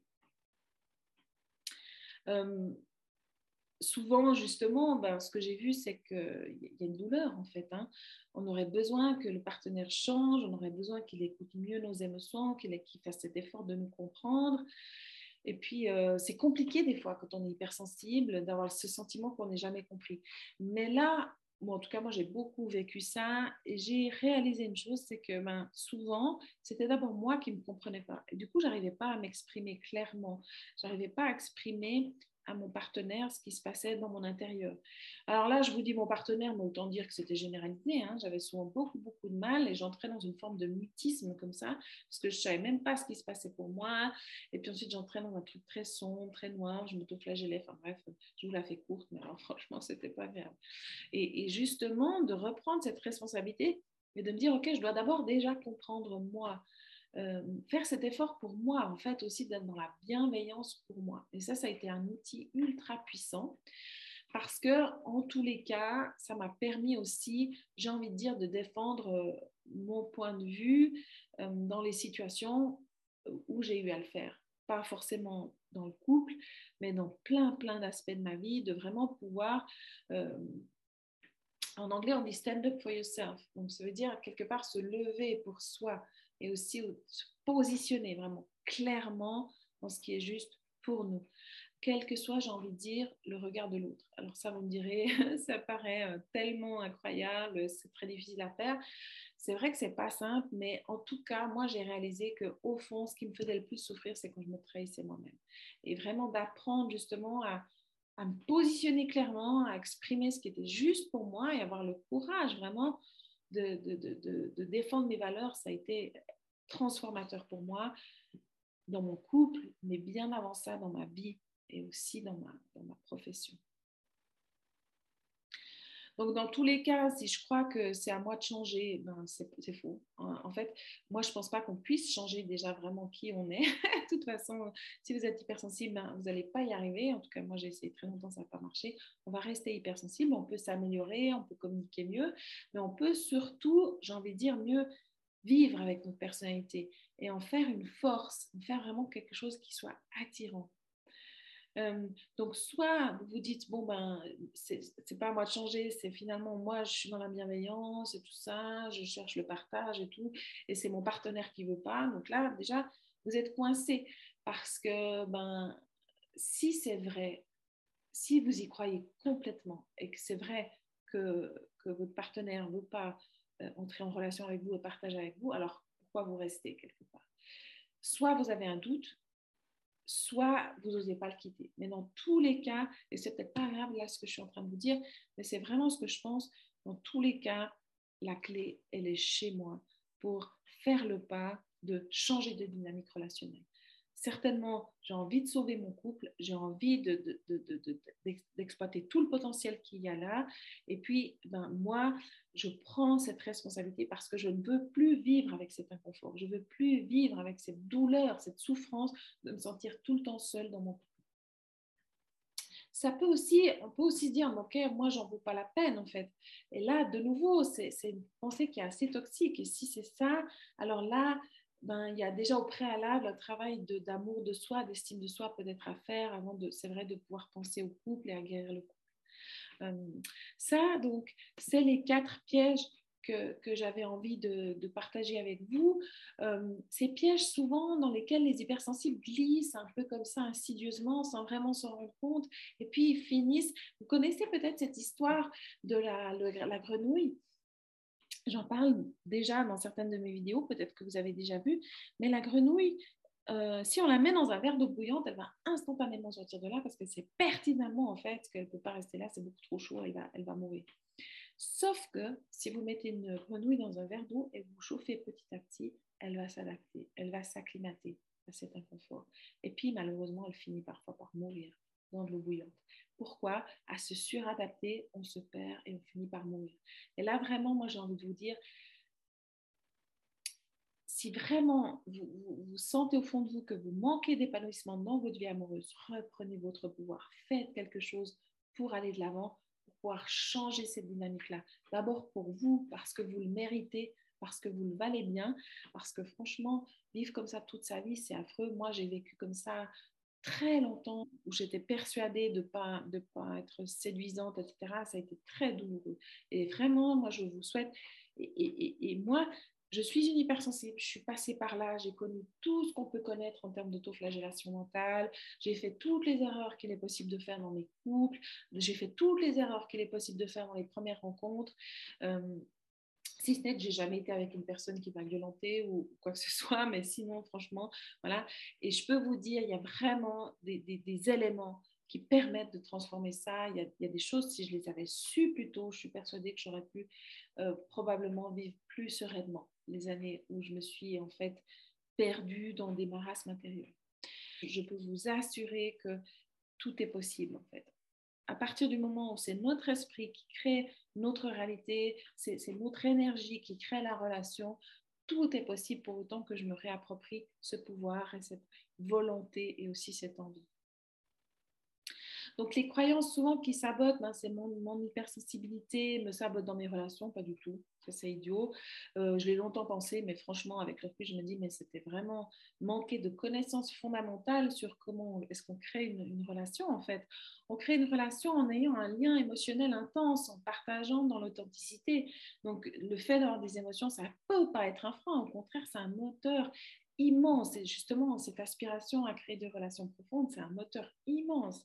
Speaker 1: Souvent, justement, ce que j'ai vu, c'est qu'il y a une douleur, en fait. On aurait besoin que le partenaire change, on aurait besoin qu'il écoute mieux nos émotions, qu'il fasse cet effort de nous comprendre. Et puis, c'est compliqué des fois, quand on est hypersensible, d'avoir ce sentiment qu'on n'est jamais compris. Mais là, en tout cas, moi, j'ai beaucoup vécu ça et j'ai réalisé une chose, c'est que souvent, c'était d'abord moi qui ne me comprenais pas. Et du coup, je n'arrivais pas à m'exprimer clairement. Je n'arrivais pas à exprimer à mon partenaire ce qui se passait dans mon intérieur. Alors là, je vous dis mon partenaire, mais autant dire que c'était généralisé. J'avais souvent beaucoup, beaucoup de mal et j'entrais dans une forme de mutisme comme ça, parce que je ne savais même pas ce qui se passait pour moi. Et puis ensuite, j'entrais dans un truc très sombre, très noir, je m'auto-flagellais. Enfin bref, je vous la fais courte, mais alors franchement, c'était pas grave. Et justement, de reprendre cette responsabilité et de me dire, OK, je dois d'abord déjà comprendre moi. Faire cet effort pour moi, en fait, aussi d'être dans la bienveillance pour moi. Et ça a été un outil ultra puissant parce que, en tous les cas, ça m'a permis aussi, j'ai envie de dire, de défendre mon point de vue dans les situations où j'ai eu à le faire. Pas forcément dans le couple, mais dans plein, plein d'aspects de ma vie, de vraiment pouvoir euh, en anglais, on dit stand up for yourself. Donc, ça veut dire quelque part se lever pour soi et aussi se positionner vraiment clairement dans ce qui est juste pour nous. Quel que soit, j'ai envie de dire, le regard de l'autre. Alors ça, vous me direz, ça paraît tellement incroyable, c'est très difficile à faire. C'est vrai que c'est pas simple, mais en tout cas, moi, j'ai réalisé que au fond, ce qui me faisait le plus souffrir, c'est quand je me trahissais moi-même. Et vraiment d'apprendre justement à me positionner clairement, à exprimer ce qui était juste pour moi et avoir le courage vraiment de défendre mes valeurs, ça a été transformateur pour moi dans mon couple, mais bien avant ça dans ma vie et aussi dans ma profession. Donc, dans tous les cas, si je crois que c'est à moi de changer, c'est faux. En fait, moi, je ne pense pas qu'on puisse changer déjà vraiment qui on est. De toute façon, si vous êtes hypersensible, vous n'allez pas y arriver. En tout cas, moi, j'ai essayé très longtemps, ça n'a pas marché. On va rester hypersensible, on peut s'améliorer, on peut communiquer mieux, mais on peut surtout, j'ai envie de dire, mieux vivre avec notre personnalité et en faire une force, en faire vraiment quelque chose qui soit attirant. Donc, soit vous vous dites, bon, c'est pas à moi de changer, c'est finalement moi, je suis dans la bienveillance et tout ça, je cherche le partage et tout, et c'est mon partenaire qui veut pas. Donc là, déjà, vous êtes coincé parce que, si c'est vrai, si vous y croyez complètement et que c'est vrai que votre partenaire ne veut pas entrer en relation avec vous et partager avec vous, alors pourquoi vous restez quelque part? Soit vous avez un doute, soit vous n'osez pas le quitter. Mais dans tous les cas, et c'est peut-être pas grave là ce que je suis en train de vous dire, mais c'est vraiment ce que je pense, dans tous les cas, la clé, elle est chez moi pour faire le pas de changer de dynamique relationnelle. certainement, j'ai envie de sauver mon couple, j'ai envie d'exploiter tout le potentiel qu'il y a là. Et puis, moi, je prends cette responsabilité parce que je ne veux plus vivre avec cet inconfort. Je ne veux plus vivre avec cette douleur, cette souffrance de me sentir tout le temps seule dans mon couple. On peut aussi se dire, ok, moi, j'en vaux pas la peine, en fait. Et là, de nouveau, c'est une pensée qui est assez toxique. Et si c'est ça, alors là, il y a déjà au préalable un travail d'amour de soi, d'estime de soi peut-être à faire avant c'est vrai, de pouvoir penser au couple et à guérir le couple. Ça, donc, c'est les 4 pièges que j'avais envie de partager avec vous. Ces pièges souvent dans lesquels les hypersensibles glissent un peu comme ça insidieusement sans vraiment s'en rendre compte et puis ils finissent. Vous connaissez peut-être cette histoire de la grenouille. J'en parle déjà dans certaines de mes vidéos, peut-être que vous avez déjà vu, mais la grenouille, si on la met dans un verre d'eau bouillante, elle va instantanément sortir de là parce que c'est pertinemment en fait qu'elle ne peut pas rester là, c'est beaucoup trop chaud, elle va mourir. Sauf que si vous mettez une grenouille dans un verre d'eau et vous chauffez petit à petit, elle va s'adapter, elle va s'acclimater à cet inconfort. Et puis malheureusement, elle finit parfois par mourir dans de l'eau bouillante. Pourquoi? À se suradapter, on se perd et on finit par mourir. Et là, vraiment, moi, j'ai envie de vous dire, si vraiment vous sentez au fond de vous que vous manquez d'épanouissement dans votre vie amoureuse, reprenez votre pouvoir, faites quelque chose pour aller de l'avant, pour pouvoir changer cette dynamique-là. D'abord pour vous, parce que vous le méritez, parce que vous le valez bien, parce que franchement, vivre comme ça toute sa vie, c'est affreux. Moi, j'ai vécu comme ça très longtemps, où j'étais persuadée de pas être séduisante, etc. Ça a été très douloureux. Et vraiment, moi, je vous souhaite, et moi, je suis une hypersensible, je suis passée par là, j'ai connu tout ce qu'on peut connaître en termes d'autoflagellation mentale, j'ai fait toutes les erreurs qu'il est possible de faire dans mes couples, j'ai fait toutes les erreurs qu'il est possible de faire dans les premières rencontres. Si ce n'est que j'ai jamais été avec une personne qui m'a violentée ou quoi que ce soit, mais sinon, franchement, voilà. Et je peux vous dire, il y a vraiment des éléments qui permettent de transformer ça. Il y a des choses, si je les avais su plus tôt, je suis persuadée que j'aurais pu probablement vivre plus sereinement les années où je me suis en fait perdue dans des marasmes intérieurs. Je peux vous assurer que tout est possible en fait. À partir du moment où c'est notre esprit qui crée notre réalité, c'est notre énergie qui crée la relation, tout est possible pour autant que je me réapproprie ce pouvoir et cette volonté et aussi cette envie. Donc les croyances souvent qui sabotent, c'est mon hypersensibilité me sabote dans mes relations, pas du tout. Ça, c'est idiot. Je l'ai longtemps pensé, mais franchement, avec le recul, je me dis, mais c'était vraiment manquer de connaissances fondamentales sur comment est-ce qu'on crée une relation, en fait. On crée une relation en ayant un lien émotionnel intense, en partageant dans l'authenticité. Donc, le fait d'avoir des émotions, ça ne peut pas être un frein. Au contraire, c'est un moteur immense. Et justement, cette aspiration à créer des relations profondes, c'est un moteur immense.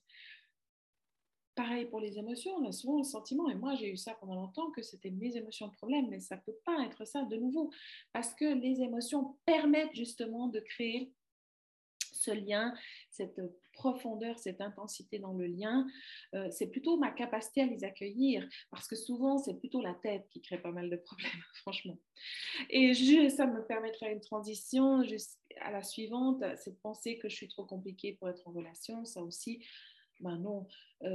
Speaker 1: Pareil pour les émotions, on a souvent le sentiment, et moi j'ai eu ça pendant longtemps, que c'était mes émotions le problème, mais ça ne peut pas être ça de nouveau, parce que les émotions permettent justement de créer ce lien, cette profondeur, cette intensité dans le lien. C'est plutôt ma capacité à les accueillir, parce que souvent c'est plutôt la tête qui crée pas mal de problèmes, franchement. Et ça me permettrait une transition à la suivante, c'est de penser que je suis trop compliquée pour être en relation, ça aussi. Non,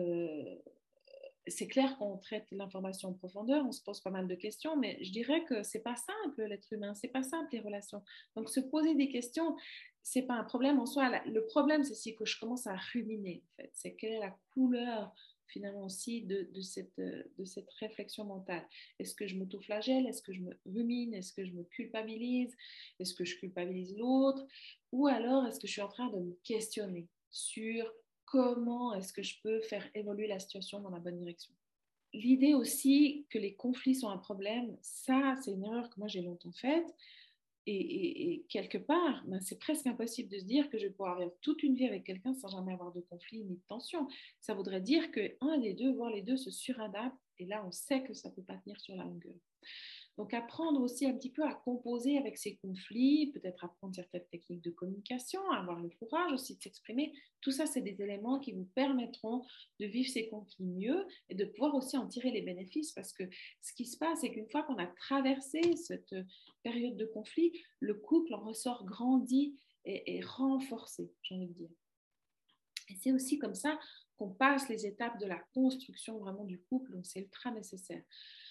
Speaker 1: c'est clair qu'on traite l'information en profondeur, on se pose pas mal de questions, mais je dirais que c'est pas simple l'être humain, c'est pas simple les relations. Donc se poser des questions, c'est pas un problème en soi. Le problème, c'est si que je commence à ruminer. En fait, c'est quelle est la couleur finalement aussi de cette réflexion mentale. Est-ce que je m'auto-flagelle? Est-ce que je me rumine? Est-ce que je me culpabilise? Est-ce que je culpabilise l'autre? Ou alors est-ce que je suis en train de me questionner sur comment est-ce que je peux faire évoluer la situation dans la bonne direction. L'idée aussi que les conflits sont un problème, ça, c'est une erreur que moi j'ai longtemps faite. Et quelque part, c'est presque impossible de se dire que je vais pouvoir vivre toute une vie avec quelqu'un sans jamais avoir de conflit ni de tension. Ça voudrait dire qu'un des deux, voire les deux, se suradaptent. Et là, on sait que ça ne peut pas tenir sur la longueur. Donc, apprendre aussi un petit peu à composer avec ces conflits, peut-être apprendre certaines techniques de communication, avoir le courage aussi de s'exprimer. Tout ça, c'est des éléments qui vous permettront de vivre ces conflits mieux et de pouvoir aussi en tirer les bénéfices parce que ce qui se passe, c'est qu'une fois qu'on a traversé cette période de conflit, le couple en ressort grandi est renforcée, j'ai envie de dire. Et c'est aussi comme ça qu'on passe les étapes de la construction vraiment du couple, donc c'est ultra nécessaire.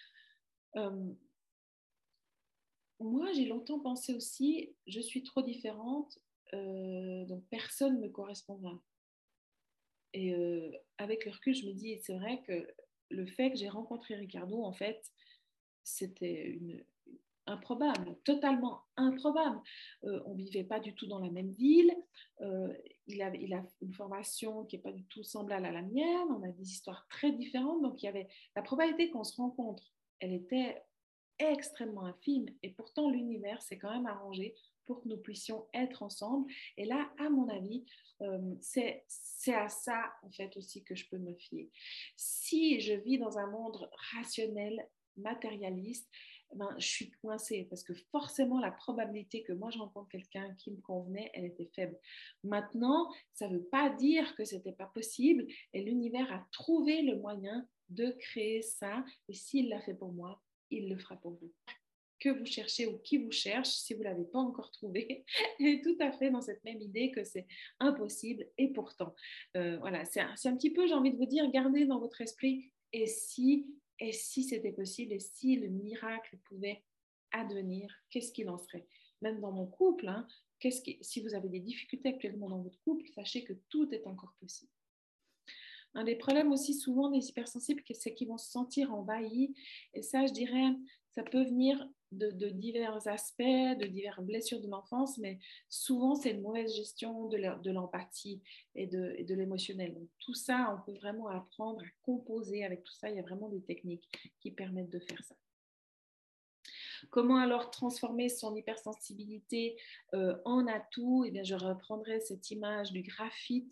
Speaker 1: Moi, j'ai longtemps pensé aussi, je suis trop différente, donc personne ne me correspondra. Et avec le recul, je me dis, c'est vrai que le fait que j'ai rencontré Ricardo, en fait, c'était improbable, totalement improbable. On ne vivait pas du tout dans la même ville. Il a une formation qui n'est pas du tout semblable à la mienne. On a des histoires très différentes. Donc, il y avait la probabilité qu'on se rencontre, elle était extrêmement infime. Et pourtant, l'univers s'est quand même arrangé pour que nous puissions être ensemble. Et là, à mon avis, c'est à ça, en fait, aussi que je peux me fier. Si je vis dans un monde rationnel, matérialiste, ben, je suis coincée parce que forcément, la probabilité que moi, je rencontre quelqu'un qui me convenait, elle était faible. Maintenant, ça ne veut pas dire que ce n'était pas possible et l'univers a trouvé le moyen de créer ça. Et s'il l'a fait pour moi, il le fera pour vous. Que vous cherchez ou qui vous cherche, si vous ne l'avez pas encore trouvé, est tout à fait dans cette même idée que c'est impossible et pourtant. Voilà, c'est un petit peu, j'ai envie de vous dire, gardez dans votre esprit et si c'était possible et si le miracle pouvait advenir, qu'est-ce qu'il en serait? Même dans mon couple, hein, si vous avez des difficultés actuellement dans votre couple, sachez que tout est encore possible. Un des problèmes aussi souvent des hypersensibles, c'est qu'ils vont se sentir envahis. Et ça, je dirais, ça peut venir de divers aspects, de diverses blessures de l'enfance, mais souvent, c'est une mauvaise gestion de l'empathie et de l'émotionnel. Donc, tout ça, on peut vraiment apprendre à composer avec tout ça. Il y a vraiment des techniques qui permettent de faire ça. Comment alors transformer son hypersensibilité en atout? Eh bien, je reprendrai cette image du graphite.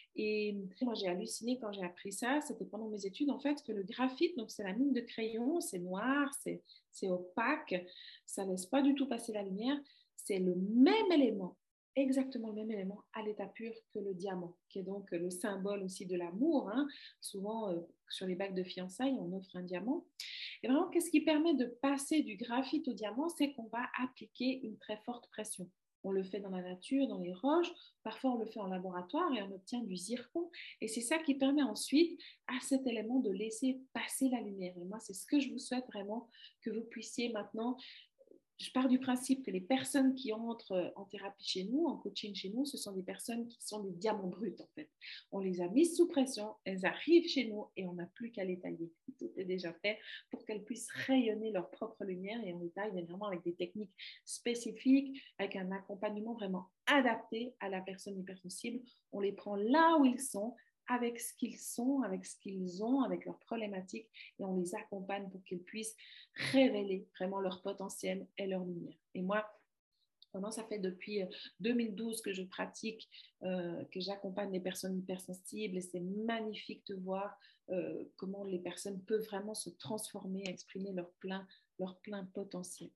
Speaker 1: Et moi, j'ai halluciné quand j'ai appris ça. C'était pendant mes études, en fait, que le graphite, donc c'est la mine de crayon, c'est noir, c'est opaque, ça ne laisse pas du tout passer la lumière. C'est le même élément, exactement le même élément à l'état pur que le diamant, qui est donc le symbole aussi de l'amour. Hein. Souvent, sur les bagues de fiançailles, on offre un diamant. Et vraiment, qu'est-ce qui permet de passer du graphite au diamant? C'est qu'on va appliquer une très forte pression. On le fait dans la nature, dans les roches, parfois on le fait en laboratoire et on obtient du zircon. Et c'est ça qui permet ensuite à cet élément de laisser passer la lumière. Et moi, c'est ce que je vous souhaite vraiment, que vous puissiez maintenant. Je pars du principe que les personnes qui entrent en thérapie chez nous, en coaching chez nous, ce sont des personnes qui sont des diamants bruts en fait. On les a mises sous pression, elles arrivent chez nous et on n'a plus qu'à les tailler. Tout est déjà fait pour qu'elles puissent rayonner leur propre lumière et on les taille vraiment avec des techniques spécifiques, avec un accompagnement vraiment adapté à la personne hypersensible. On les prend là où ils sont, avec ce qu'ils sont, avec ce qu'ils ont, avec leurs problématiques, et on les accompagne pour qu'ils puissent révéler vraiment leur potentiel et leur lumière. Et moi, vraiment, ça fait depuis 2012 que je pratique, que j'accompagne les personnes hypersensibles, et c'est magnifique de voir comment les personnes peuvent vraiment se transformer, exprimer leur plein potentiel.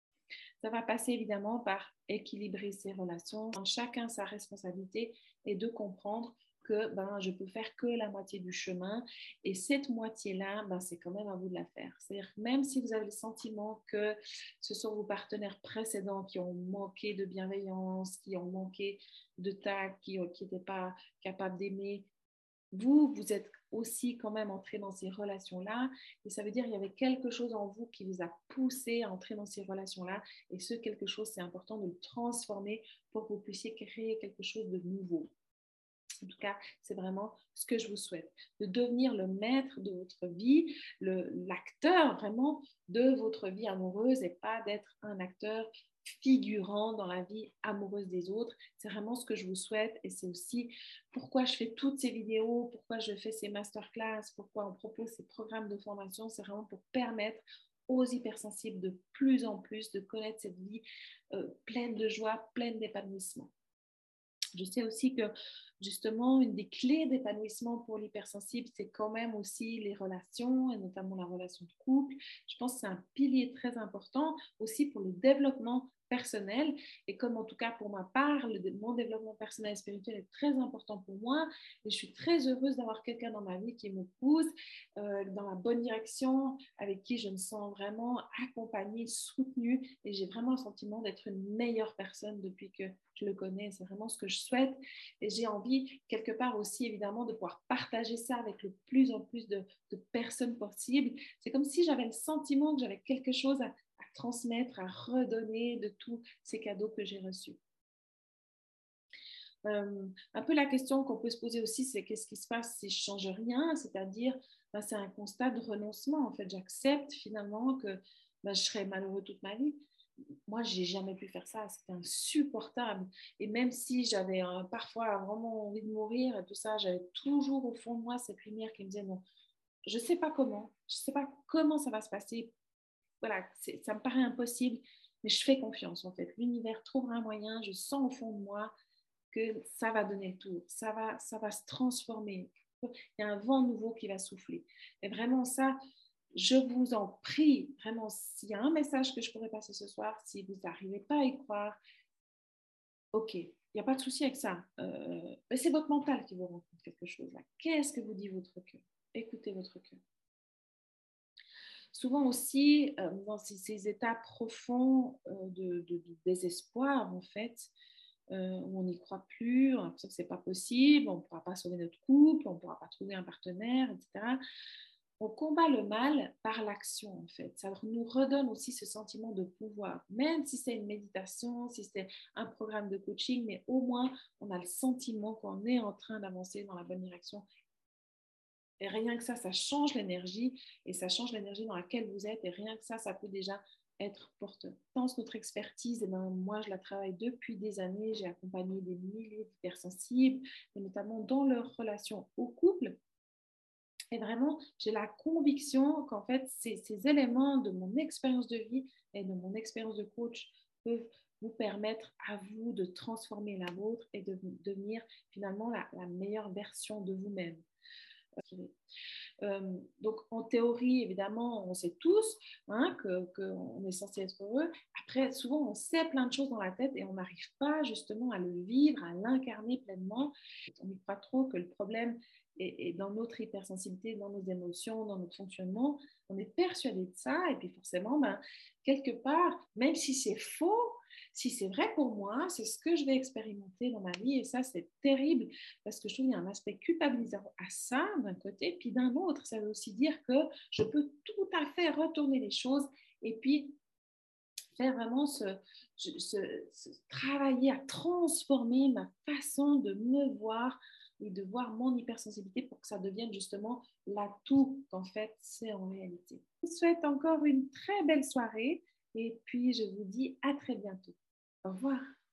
Speaker 1: Ça va passer évidemment par équilibrer ses relations, chacun sa responsabilité et de comprendre que je peux faire que la moitié du chemin et cette moitié-là, c'est quand même à vous de la faire. C'est-à-dire que même si vous avez le sentiment que ce sont vos partenaires précédents qui ont manqué de bienveillance, qui ont manqué de tact, qui n'étaient pas capables d'aimer, vous êtes aussi quand même entré dans ces relations-là et ça veut dire qu'il y avait quelque chose en vous qui vous a poussé à entrer dans ces relations-là et ce quelque chose, c'est important de le transformer pour que vous puissiez créer quelque chose de nouveau. En tout cas, c'est vraiment ce que je vous souhaite, de devenir le maître de votre vie, l'acteur vraiment de votre vie amoureuse et pas d'être un acteur figurant dans la vie amoureuse des autres. C'est vraiment ce que je vous souhaite et c'est aussi pourquoi je fais toutes ces vidéos, pourquoi je fais ces masterclass, pourquoi on propose ces programmes de formation. C'est vraiment pour permettre aux hypersensibles de plus en plus de connaître cette vie pleine de joie, pleine d'épanouissement. Je sais aussi que justement, une des clés d'épanouissement pour l'hypersensible, c'est quand même aussi les relations, et notamment la relation de couple. Je pense que c'est un pilier très important aussi pour le développement personnel. Et comme en tout cas pour ma part, mon développement personnel et spirituel est très important pour moi. Et je suis très heureuse d'avoir quelqu'un dans ma vie qui me pousse dans la bonne direction, avec qui je me sens vraiment accompagnée, soutenue. Et j'ai vraiment le sentiment d'être une meilleure personne depuis que je le connais. C'est vraiment ce que je souhaite. Et j'ai envie, quelque part aussi, évidemment, de pouvoir partager ça avec le plus en plus de personnes possibles. C'est comme si j'avais le sentiment que j'avais quelque chose à transmettre, à redonner de tous ces cadeaux que j'ai reçus. Un peu la question qu'on peut se poser aussi, c'est qu'est-ce qui se passe si je change rien? C'est-à-dire, ben, c'est un constat de renoncement. En fait, j'accepte finalement que ben, je serai malheureux toute ma vie. Moi, j'ai jamais pu faire ça. C'était insupportable. Et même si j'avais parfois vraiment envie de mourir et tout ça, j'avais toujours au fond de moi cette lumière qui me disait non, je sais pas comment, je sais pas comment ça va se passer. Voilà, ça me paraît impossible, mais je fais confiance en fait. L'univers trouvera un moyen. Je sens au fond de moi que ça va donner le tour, ça va se transformer. Il y a un vent nouveau qui va souffler. Et vraiment ça, je vous en prie, vraiment, s'il y a un message que je pourrais passer ce soir, si vous n'arrivez pas à y croire, ok, il n'y a pas de souci avec ça. Mais c'est votre mental qui vous raconte quelque chose là. Qu'est-ce que vous dit votre cœur? Écoutez votre cœur. Souvent aussi, dans ces états profonds de désespoir, en fait, où on n'y croit plus, on a l'impression que ce n'est pas possible, on ne pourra pas sauver notre couple, on ne pourra pas trouver un partenaire, etc. On combat le mal par l'action, en fait. Ça nous redonne aussi ce sentiment de pouvoir, même si c'est une méditation, si c'est un programme de coaching, mais au moins, on a le sentiment qu'on est en train d'avancer dans la bonne direction. Et rien que ça change l'énergie, et ça change l'énergie dans laquelle vous êtes, et rien que ça peut déjà être porteur. Dans notre expertise, eh ben, moi, je la travaille depuis des années. J'ai accompagné des milliers d'hypersensibles, et notamment dans leur relation au couple. Et vraiment, j'ai la conviction qu'en fait, ces éléments de mon expérience de vie et de mon expérience de coach peuvent vous permettre à vous de transformer la vôtre et de devenir finalement la meilleure version de vous-même. Donc, en théorie, évidemment, on sait tous hein, qu'on est censé être heureux. Après, souvent, on sait plein de choses dans la tête et on n'arrive pas justement à le vivre, à l'incarner pleinement. On y croit trop que le problème est dans notre hypersensibilité, dans nos émotions, dans notre fonctionnement. On est persuadé de ça et puis forcément, ben, quelque part, même si c'est faux, si c'est vrai pour moi, c'est ce que je vais expérimenter dans ma vie et ça, c'est terrible parce que je trouve qu'il y a un aspect culpabilisant à ça d'un côté, puis d'un autre, ça veut aussi dire que je peux tout à fait retourner les choses et puis faire vraiment travailler à transformer ma façon de me voir et de voir mon hypersensibilité pour que ça devienne justement l'atout qu'en fait c'est en réalité. Je vous souhaite encore une très belle soirée et puis je vous dis à très bientôt. Au revoir.